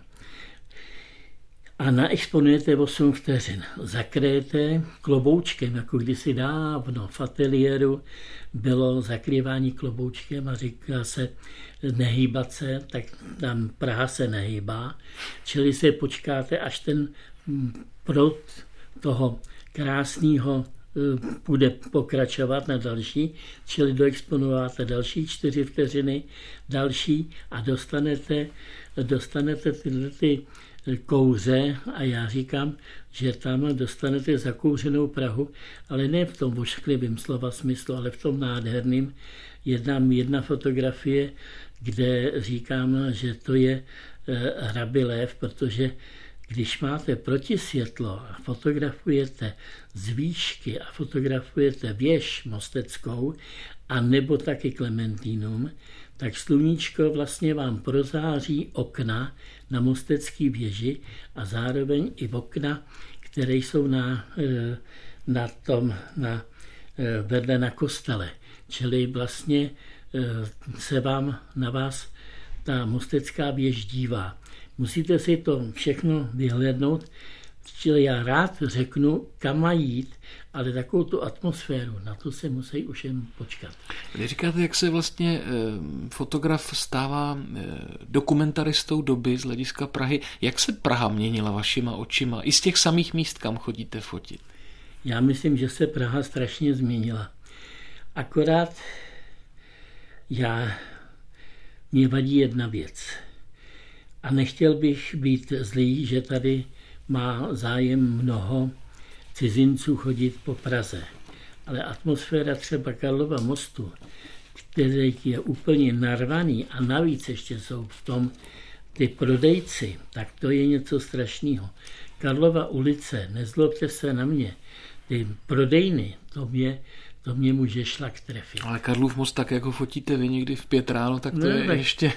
A naexponujete osm vteřin. Zakryjete kloboučkem, jako kdysi dávno v ateliéru bylo zakrývání kloboučkem a říká se nehýbat se, tak tam Praha se nehýbá. Čili se počkáte, až ten proud toho krásného bude pokračovat na další, čili doexponováte další čtyři vteřiny, další a dostanete, dostanete tyhle ty kouře a já říkám, že tam dostanete zakouřenou Prahu, ale ne v tom ošklivém slova smyslu, ale v tom nádherným. Je tam jedna fotografie, kde říkám, že to je hrabilév, protože když máte protisvětlo a fotografujete z výšky a fotografujete věž mosteckou a nebo taky Klementínum, tak sluníčko vlastně vám prozáří okna na mostecké věži a zároveň i okna, které jsou na, na tom, na, vedle na kostele. Čili vlastně se vám na vás ta Mostecká věž dívá. Musíte si to všechno vyhlédnout, čili já rád řeknu, kam mají jít, ale takovou tu atmosféru, na to se musí už jen počkat. Vy říkáte, jak se vlastně fotograf stává dokumentaristou doby z hlediska Prahy. Jak se Praha měnila vašima očima? I z těch samých míst, kam chodíte fotit? Já myslím, že se Praha strašně změnila. Akorát já, mě vadí jedna věc. A nechtěl bych být zlý, že tady má zájem mnoho cizinců chodit po Praze. Ale atmosféra třeba Karlova mostu, který je úplně narvaný a navíc ještě jsou v tom ty prodejci, tak to je něco strašného. Karlova ulice, nezlobte se na mě, ty prodejny, to mě, to mě může šlak trefit. Ale Karlův most, tak jako fotíte vy někdy v pět ráno, tak to no, je tak ještě...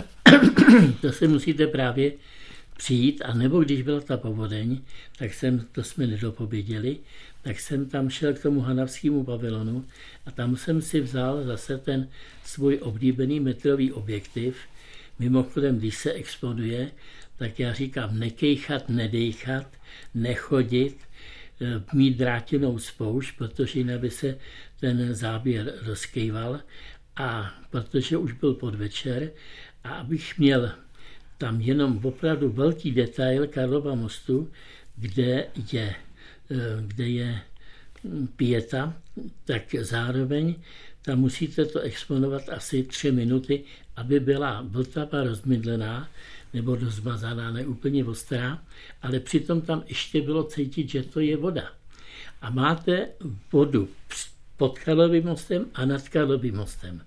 To se musíte právě přijít, a nebo když byla ta povodeň, tak jsem, to jsme nedopověděli, tak jsem tam šel k tomu hanavskému pavilonu a tam jsem si vzal zase ten svůj oblíbený metrový objektiv. Mimochodem, když se exponuje, tak já říkám nekejchat, nedejchat, nechodit, mít drátěnou spoušť, protože jinak by se ten záběr rozkejval, a protože už byl podvečer, a abych měl tam jenom opravdu velký detail Karlova mostu, kde je, kde je pieta, tak zároveň tam musíte to exponovat asi tři minuty, aby byla Vltava rozmydlená nebo rozmazaná, ne úplně ostrá, ale přitom tam ještě bylo cítit, že to je voda. A máte vodu pod Karlovým mostem a nad Karlovým mostem.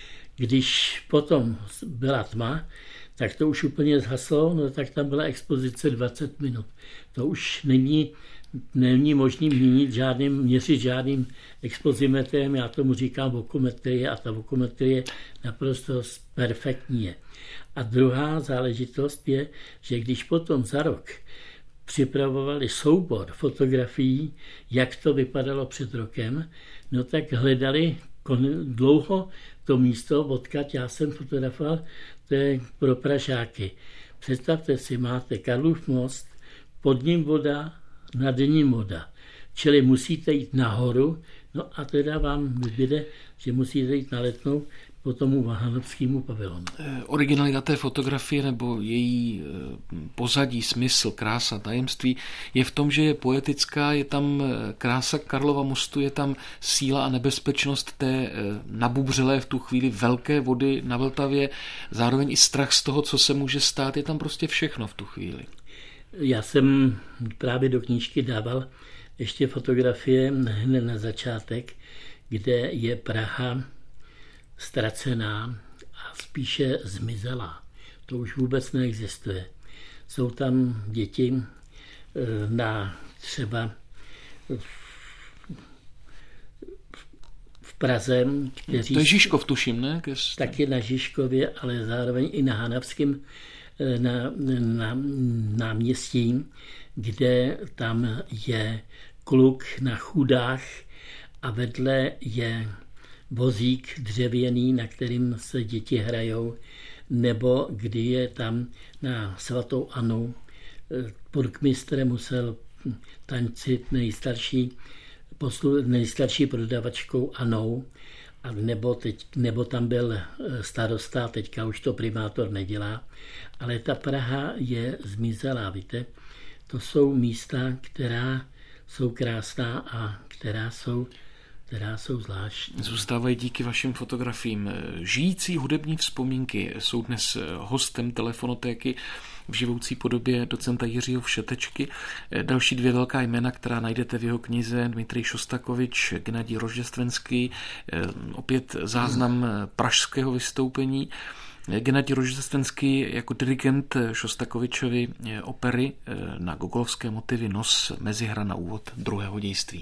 Když potom byla tma, tak to už úplně zhaslo, no tak tam byla expozice dvacet minut. To už není, není možný měnit žádným, měřit žádným expozimetrem, já tomu říkám vokometrie, a ta vokometrie naprosto perfektní je. A druhá záležitost je, že když potom za rok připravovali soubor fotografií, jak to vypadalo před rokem, no tak hledali dlouho to místo, odkud já jsem fotografoval, to je pro Pražáky. Představte si, máte Karlův most, pod ním voda, nad ním voda. Čili musíte jít nahoru, no a teda vám vyjde, že musíte jít na Letnou po tomu Hanovskému pavilonu. Originalita té fotografie nebo její pozadí, smysl, krása, tajemství je v tom, že je poetická, je tam krása Karlova mostu, je tam síla a nebezpečnost té nabubřelé v tu chvíli velké vody na Vltavě, zároveň i strach z toho, co se může stát, je tam prostě všechno v tu chvíli. Já jsem právě do knížky dával ještě fotografie hned na začátek, kde je Praha ztracená a spíše zmizelá. To už vůbec neexistuje. Jsou tam děti na třeba v Praze, kteří... To je Žižkov, tuším, ne? Taky na Žižkově, ale zároveň i na Hanavském na, na náměstí, kde tam je kluk na chudách a vedle je vozík dřevěný, na kterým se děti hrajou, nebo kdy je tam na svatou Anu burkmistr musel tančit nejstarší, poslu, nejstarší prodavačkou Anou, a nebo, teď, nebo tam byl starosta, teďka už to primátor nedělá, ale ta Praha je zmizelá, víte. To jsou místa, která jsou krásná a která jsou která jsou zvláštní. Zůstávají díky vašim fotografiím. Žijící hudební vzpomínky jsou dnes hostem Telefonotéky v živoucí podobě docenta Jiřího Všetečky. Další dvě velká jména, která najdete v jeho knize, Dmitrij Šostakovič, Gennadij Roždestvenský, opět záznam pražského vystoupení. Gennadij Roždestvenský jako dirigent Šostakovičovy opery na gogolovské motivy Nos, mezihra na úvod druhého dějství.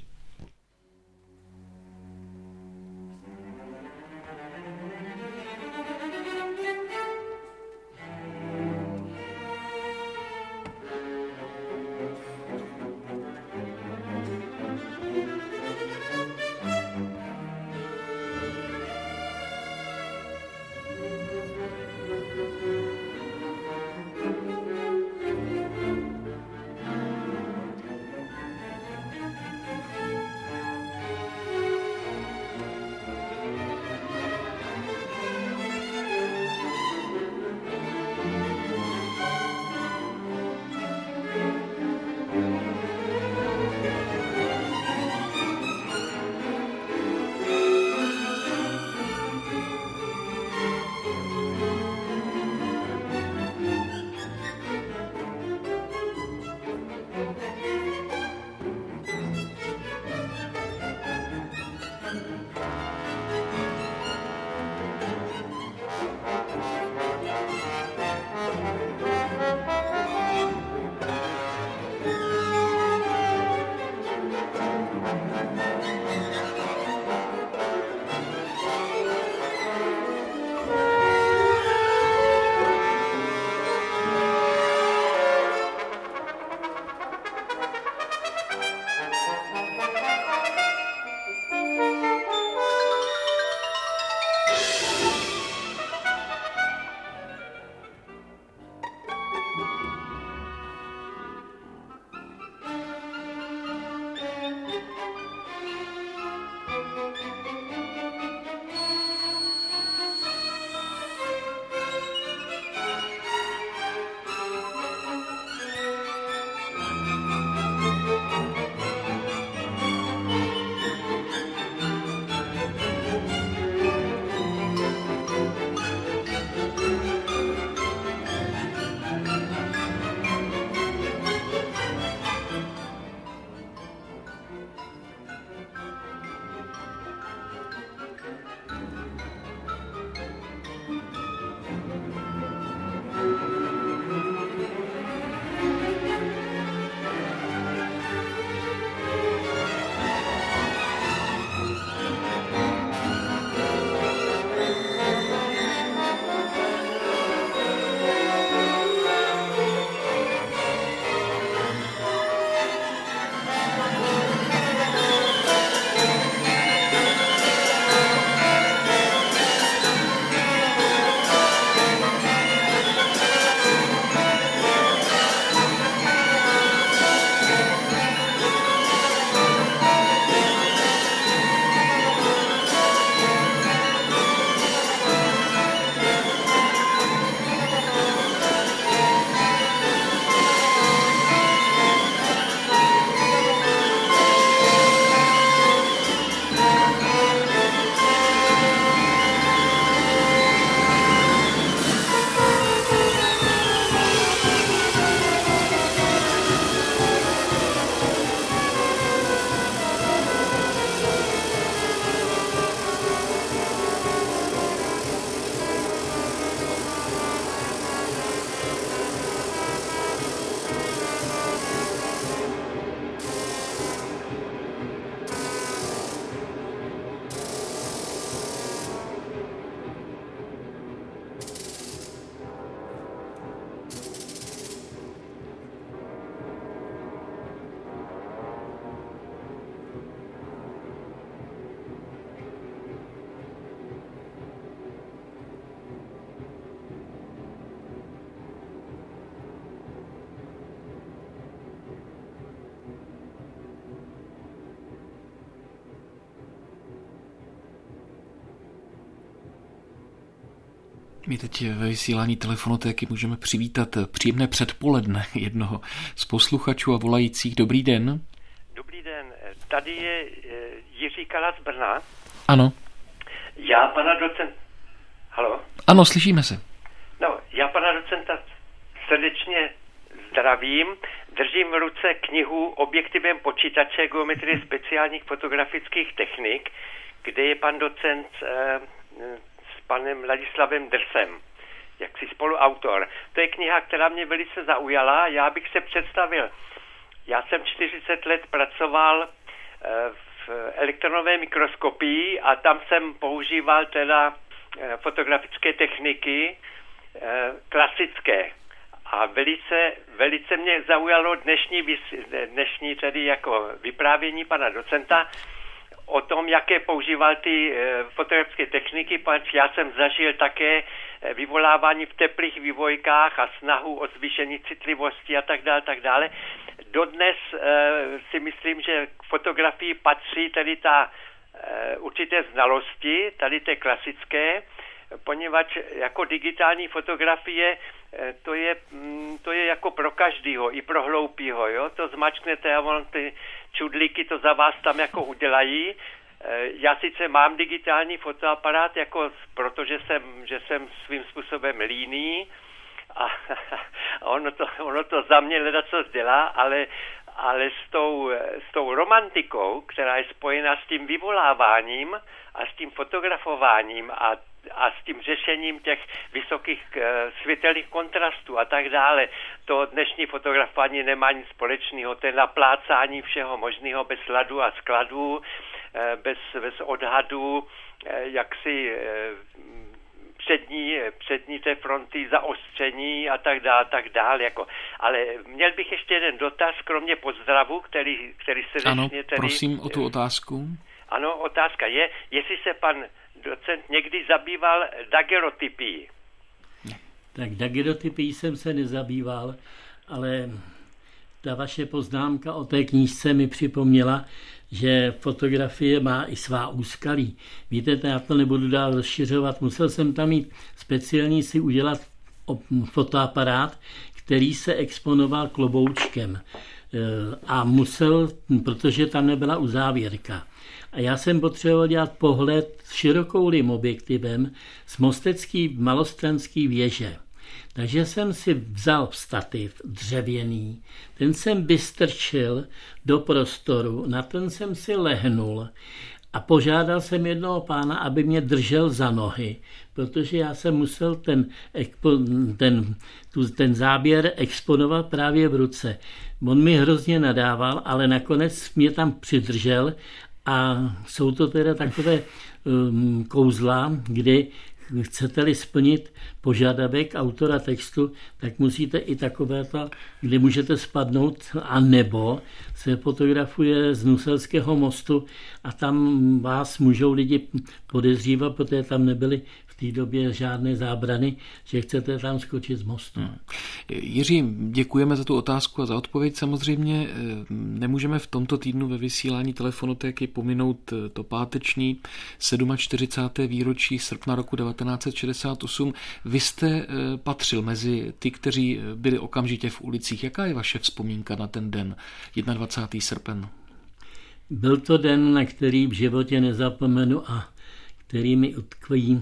My teď ve vysílání Telefonotéky můžeme přivítat příjemné předpoledne jednoho z posluchačů a volajících. Dobrý den. Dobrý den, tady je Jiří Kala z Brna. Ano. Já pana docenta... Halo? Ano, slyšíme se. No, já pana docenta srdečně zdravím. Držím v ruce knihu Objektivem počítače geometrie speciálních fotografických technik, kde je pan docent eh, s panem Ladislavem Drsem, jaksi spoluautor. To je kniha, která mě velice zaujala. Já bych se představil. Já jsem čtyřicet let pracoval eh, v elektronové mikroskopii a tam jsem používal teda eh, fotografické techniky eh, klasické. A velice, velice mě zaujalo dnešní, dnešní tedy jako vyprávění pana docenta o tom, jaké používal ty fotografické techniky, protože já jsem zažil také vyvolávání v teplých vývojkách a snahu o zvýšení citlivosti a tak dále, tak dále. Dodnes si myslím, že k fotografii patří tady ta určité znalosti, tady té klasické, poněvadž jako digitální fotografie to je, to je jako pro každýho, i pro hloupýho, jo, to zmačknete a on ty čudlíky to za vás tam jako udělají. Já sice mám digitální fotoaparát, jako protože jsem, že jsem svým způsobem líný a, a ono, to, ono to za mě ledaco dělá, ale, ale s tou, s tou romantikou, která je spojena s tím vyvoláváním a s tím fotografováním a a s tím řešením těch vysokých uh, světelných kontrastů a tak dále. To dnešní fotografování nemá nic společného. To je naplácání všeho možného bez sladu a skladů, uh, bez, bez odhadů, uh, jaksi uh, přední, přední té fronty, zaostření a tak dále, tak dále. Jako. Ale měl bych ještě jeden dotaz, kromě pozdravu, který, který srdečně... Ano, tedy, prosím o tu otázku. Ano, otázka je, jestli se pan docent někdy zabýval dagerotypií. Tak dagerotypií jsem se nezabýval, ale ta vaše poznámka o té knížce mi připomněla, že fotografie má i svá úskalí. Víte, já to nebudu dál rozšiřovat, musel jsem tam mít speciální si udělat fotoaparát, který se exponoval kloboučkem. A musel, protože tam nebyla uzávěrka. A já jsem potřeboval dělat pohled s širokoulým objektivem z mostecký malostranský věže. Takže jsem si vzal stativ dřevěný, ten jsem vystrčil do prostoru, na ten jsem si lehnul a požádal jsem jednoho pána, aby mě držel za nohy, protože já jsem musel ten, ten, ten záběr exponovat právě v ruce. On mi hrozně nadával, ale nakonec mě tam přidržel. A jsou to teda takové um, kouzla, kdy chcete-li splnit požadavek autora textu, tak musíte i takovéto, kdy můžete spadnout, a nebo se fotografuje z Nuselského mostu a tam vás můžou lidi podezřívat, protože tam nebyly v té době žádné zábrany, že chcete tam skočit z mostu. Hmm. Jiří, děkujeme za tu otázku a za odpověď. Samozřejmě nemůžeme v tomto týdnu ve vysílání Telefonotéky pominout to páteční čtyřicáté sedmé výročí srpna roku devatenáct set šedesát osm. Vy jste patřil mezi ty, kteří byli okamžitě v ulicích. Jaká je vaše vzpomínka na ten den, dvacátého prvního srpen? Byl to den, na který v životě nezapomenu a který mi utkví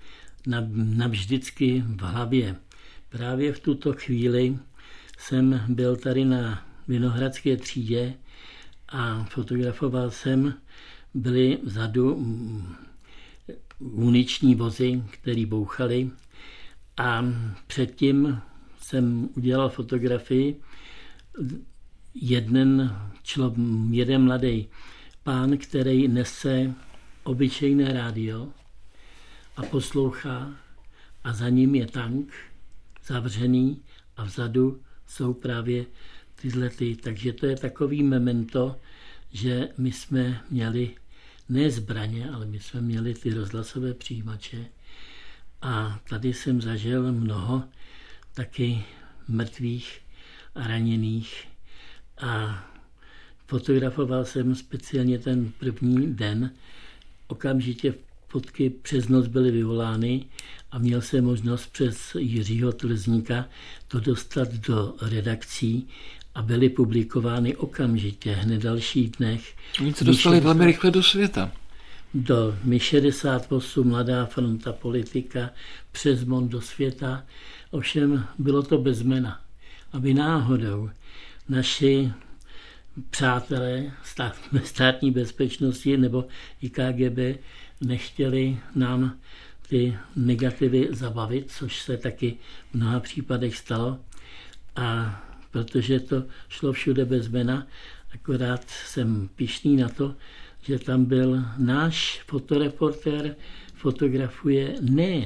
navždycky v hlavě. Právě v tuto chvíli jsem byl tady na Vinohradské třídě a fotografoval jsem, byly vzadu muniční vozy, které bouchaly, a předtím jsem udělal fotografii. Jeden, člo, jeden mladý pán, který nese obyčejné rádio a poslouchá, a za ním je tank zavřený a vzadu jsou právě tyhle ty. Takže to je takový memento, že my jsme měli ne zbraně, ale my jsme měli ty rozhlasové přijímače a tady jsem zažil mnoho taky mrtvých a raněných a fotografoval jsem speciálně ten první den. Okamžitě fotky přes noc byly vyvolány a měl jsem možnost přes Jiřího Tlezníka to dostat do redakcí a byly publikovány okamžitě, hned dalších dnech. Oni se dostali velmi rychle do světa. Do M I šedesát osm, Mladá fronta, Politika, přes Mond do světa. Ovšem bylo to bez jména. Aby náhodou naši přátelé stát, státní bezpečnosti nebo I K G B nechtěli nám ty negativy zabavit, což se taky v mnoha případech stalo. A protože to šlo všude bez jména, akorát jsem pyšný na to, že tam byl náš fotoreportér, fotografuje ne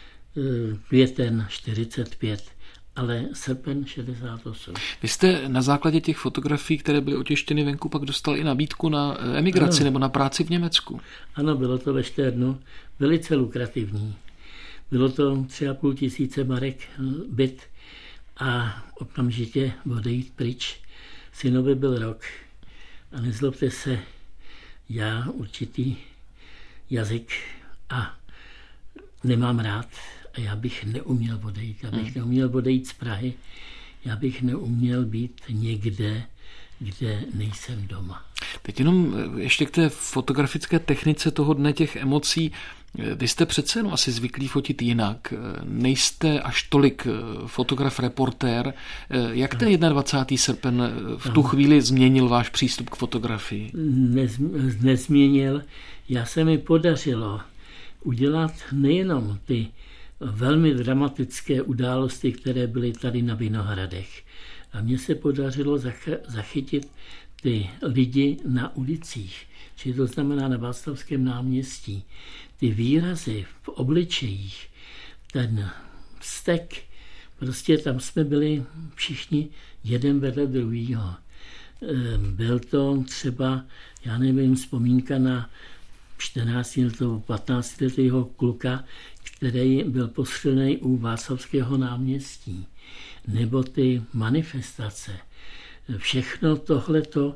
květen čtyřicet pět, ale srpen šedesát osm. Vy jste na základě těch fotografií, které byly otištěny venku, pak dostal i nabídku na emigraci ano. nebo na práci v Německu. Ano, bylo to ve Šternu velice lukrativní. Bylo to tři a půl tisíce marek byt a okamžitě odejít pryč. Synovi byl rok a nezlobte se, já určitý jazyk a nemám rád a já bych neuměl odejít. Já bych hmm. neuměl odejít z Prahy. Já bych neuměl být někde, kde nejsem doma. Teď jenom ještě k té fotografické technice toho dne, těch emocí. Vy jste přece jenom asi zvyklí fotit jinak. Nejste až tolik fotograf, reportér. Jak ten dvacátého prvního srpen v tu chvíli změnil váš přístup k fotografii? Nez, nezměnil. Já se mi podařilo udělat nejenom ty velmi dramatické události, které byly tady na Vinohradech. A mně se podařilo zachytit ty lidi na ulicích, čili to znamená na Václavském náměstí. Ty výrazy v obličejích, ten vztek, prostě tam jsme byli všichni jeden vedle druhýho. Byl to třeba, já nevím, vzpomínka na čtrnáctiletého, patnáctiletého kluka, který byl postřelený u Václavského náměstí. Nebo ty manifestace. Všechno tohleto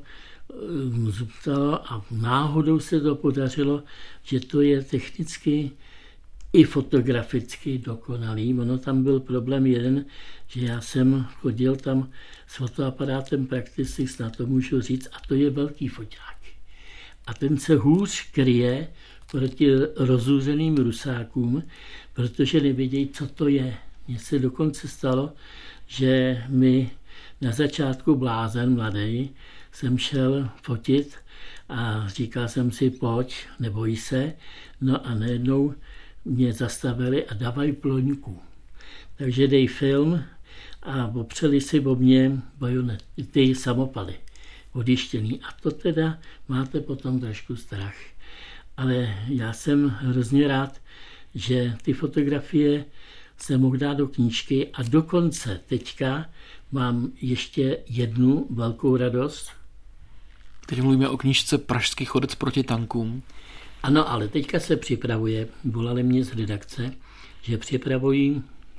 zůstalo a náhodou se to podařilo, že to je technicky i fotograficky dokonalý. Ono tam byl problém jeden, že já jsem chodil tam s fotoaparátem prakticky, snad to můžu říct, a to je velký foťák. A ten se hůř kryje proti rozúřeným rusákům, protože nevědějí, co to je. Mně se dokonce stalo, že mi na začátku blázen mladý jsem šel fotit a říkal jsem si, pojď, neboj se. No a najednou mě zastavili a dávají ploňku. Takže dej film a opřeli si o mě bajonet, ty samopaly odištěný. A to teda máte potom trošku strach. Ale já jsem hrozně rád, že ty fotografie se mohl dát do knížky a dokonce teďka mám ještě jednu velkou radost. Teď mluvíme o knížce Pražský chodec proti tankům. Ano, ale teďka se připravuje, volali mě z redakce, že připravují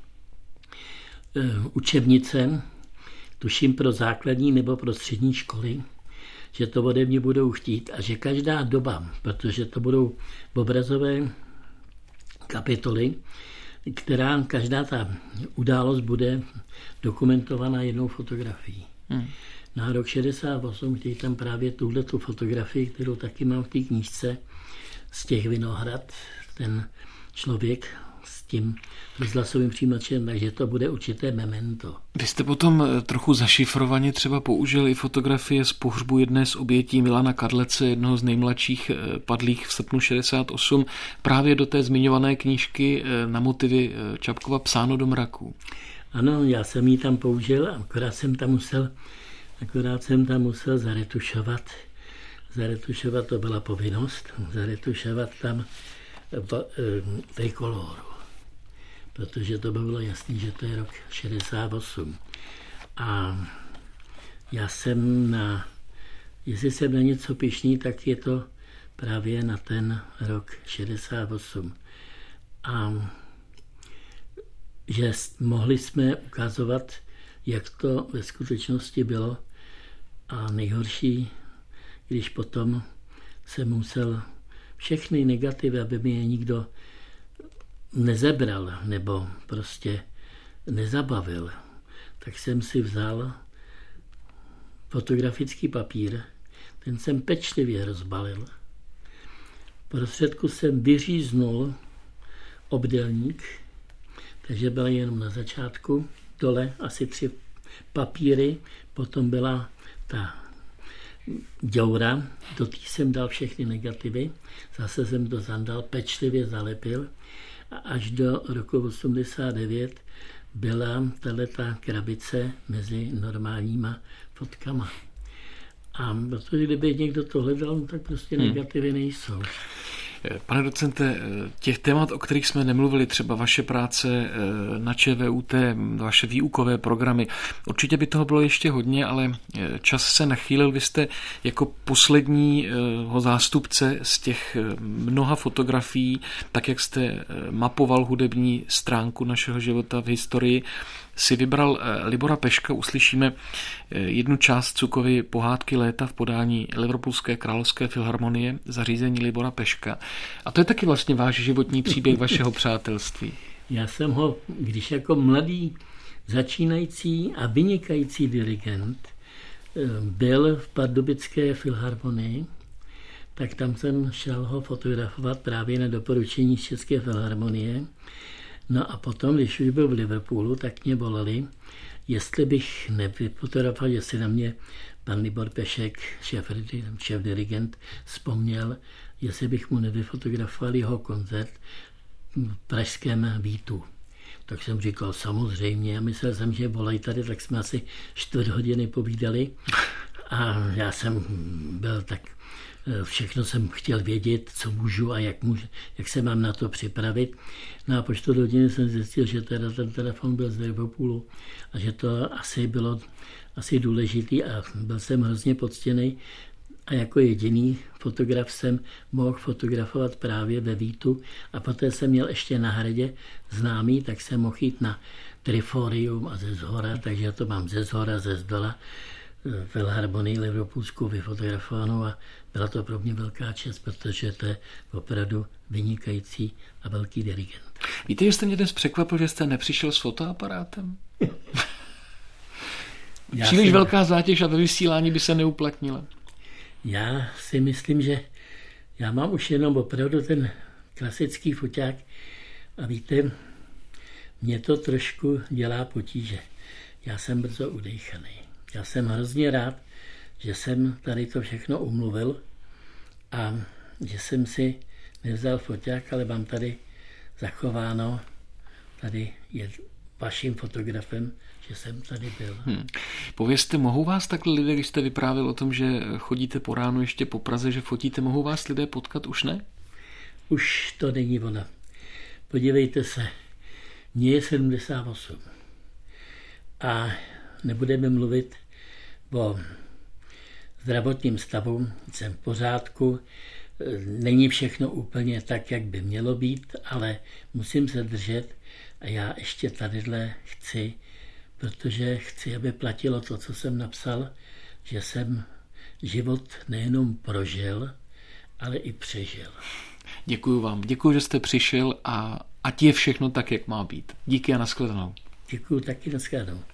učebnice, tuším pro základní nebo pro střední školy, že to ode mě budou chtít a že každá doba, protože to budou obrazové kapitoly, která každá ta událost bude dokumentovaná jednou fotografií. Hmm. Na rok šedesát osm chtějí tam právě tuhletu fotografii, kterou taky mám v té knížce z těch Vinohrad, ten člověk s tím rozhlasovým přijímačem, takže to bude určité memento. Vy jste potom trochu zašifrovaně třeba použil i fotografie z pohřbu jedné z obětí Milana Kadlece, jednoho z nejmladších padlých v srpnu šedesát osm, právě do té zmiňované knížky na motivy Čapkova Psáno do mraku. Ano, já jsem ji tam použil, akorát jsem tam musel, akorát jsem tam musel zaretušovat. Zaretušovat to byla povinnost, zaretušovat tam trikoloru, protože to by bylo jasný, že to je rok šedesát osm. A já jsem na, jestli jsem na něco pyšný, tak je to právě na ten rok šedesát osm. A že mohli jsme ukazovat, jak to ve skutečnosti bylo. A nejhorší, když potom se musel všechny negativy, aby mi je nikdo nezebral nebo prostě nezabavil, tak jsem si vzal fotografický papír, ten jsem pečlivě rozbalil. V prostředku jsem vyříznul obdélník, takže byla jenom na začátku, dole asi tři papíry, potom byla ta děura, do té jsem dal všechny negativy, zase jsem to zandal, pečlivě zalepil a až do roku osmdesát devět byla tato krabice mezi normálníma fotkama. A protože kdyby někdo to hledal, tak prostě negativy nejsou. Pane docente, těch témat, o kterých jsme nemluvili, třeba vaše práce na ČVUT, vaše výukové programy, určitě by toho bylo ještě hodně, ale čas se nachýlil. Vy jste jako posledního zástupce z těch mnoha fotografií, tak jak jste mapoval hudební stránku našeho života v historii, si vybral Libora Peška. Uslyšíme jednu část Cukovy Pohádky léta v podání Liverpoolské královské filharmonie, zařízení Libora Peška. A to je taky vlastně váš životní příběh vašeho přátelství. Já jsem ho, když jako mladý začínající a vynikající dirigent byl v Pardubické filharmonii, tak tam jsem šel ho fotografovat právě na doporučení České filharmonie. No a potom, když už byl v Liverpoolu, tak mě volali, jestli bych nevyfotografoval, jestli na mě pan Libor Pešek, šéf, šéf dirigent, vzpomněl, jestli bych mu nevyfotografoval jeho koncert v pražském Vítu. Tak jsem říkal, samozřejmě, a myslel jsem, že volají tady, tak jsme asi čtvrt hodiny povídali a já jsem byl tak, všechno jsem chtěl vědět, co můžu a jak, můžu, jak se mám na to připravit. No a po čtvrt hodiny jsem zjistil, že teda ten telefon byl z Liverpoolu a že to asi bylo asi důležitý a byl jsem hrozně poctěný. A jako jediný fotograf jsem mohl fotografovat právě ve Vítu a poté jsem měl ještě na Hradě známý, tak jsem mohl jít na Triforium a ze zhora, takže to mám ze zhora, ze zdola filharmonii Liverpoolskou vyfotografovanou a byla to pro mě velká čest, protože to je opravdu vynikající a velký dirigent. Víte, že jste mě dnes překvapil, že jste nepřišel s fotoaparátem? Příliš jsem... velká zátěž a ve vysílání by se neuplatnila. Já si myslím, že já mám už jenom opravdu ten klasický foťák a víte, mě to trošku dělá potíže. Já jsem brzo udejchaný. Já jsem hrozně rád, že jsem tady to všechno umluvil a že jsem si nevzal foťák, ale mám tady zachováno, tady je vaším fotografem, že jsem tady byl. Hmm. Povězte, mohou vás takhle lidé, když jste vyprávěl o tom, že chodíte po ránu ještě po Praze, že fotíte, mohou vás lidé potkat, už ne? Už to není ona. Podívejte se, mně je sedmdesát osm a nebudeme mluvit o zdravotním stavu, jsem v pořádku, není všechno úplně tak, jak by mělo být, ale musím se držet a já ještě tadyhle chci, protože chci, aby platilo to, co jsem napsal, že jsem život nejenom prožil, ale i přežil. Děkuju vám, děkuju, že jste přišel a ať je všechno tak, jak má být. Díky a nashledanou. Děkuju taky, nashledanou.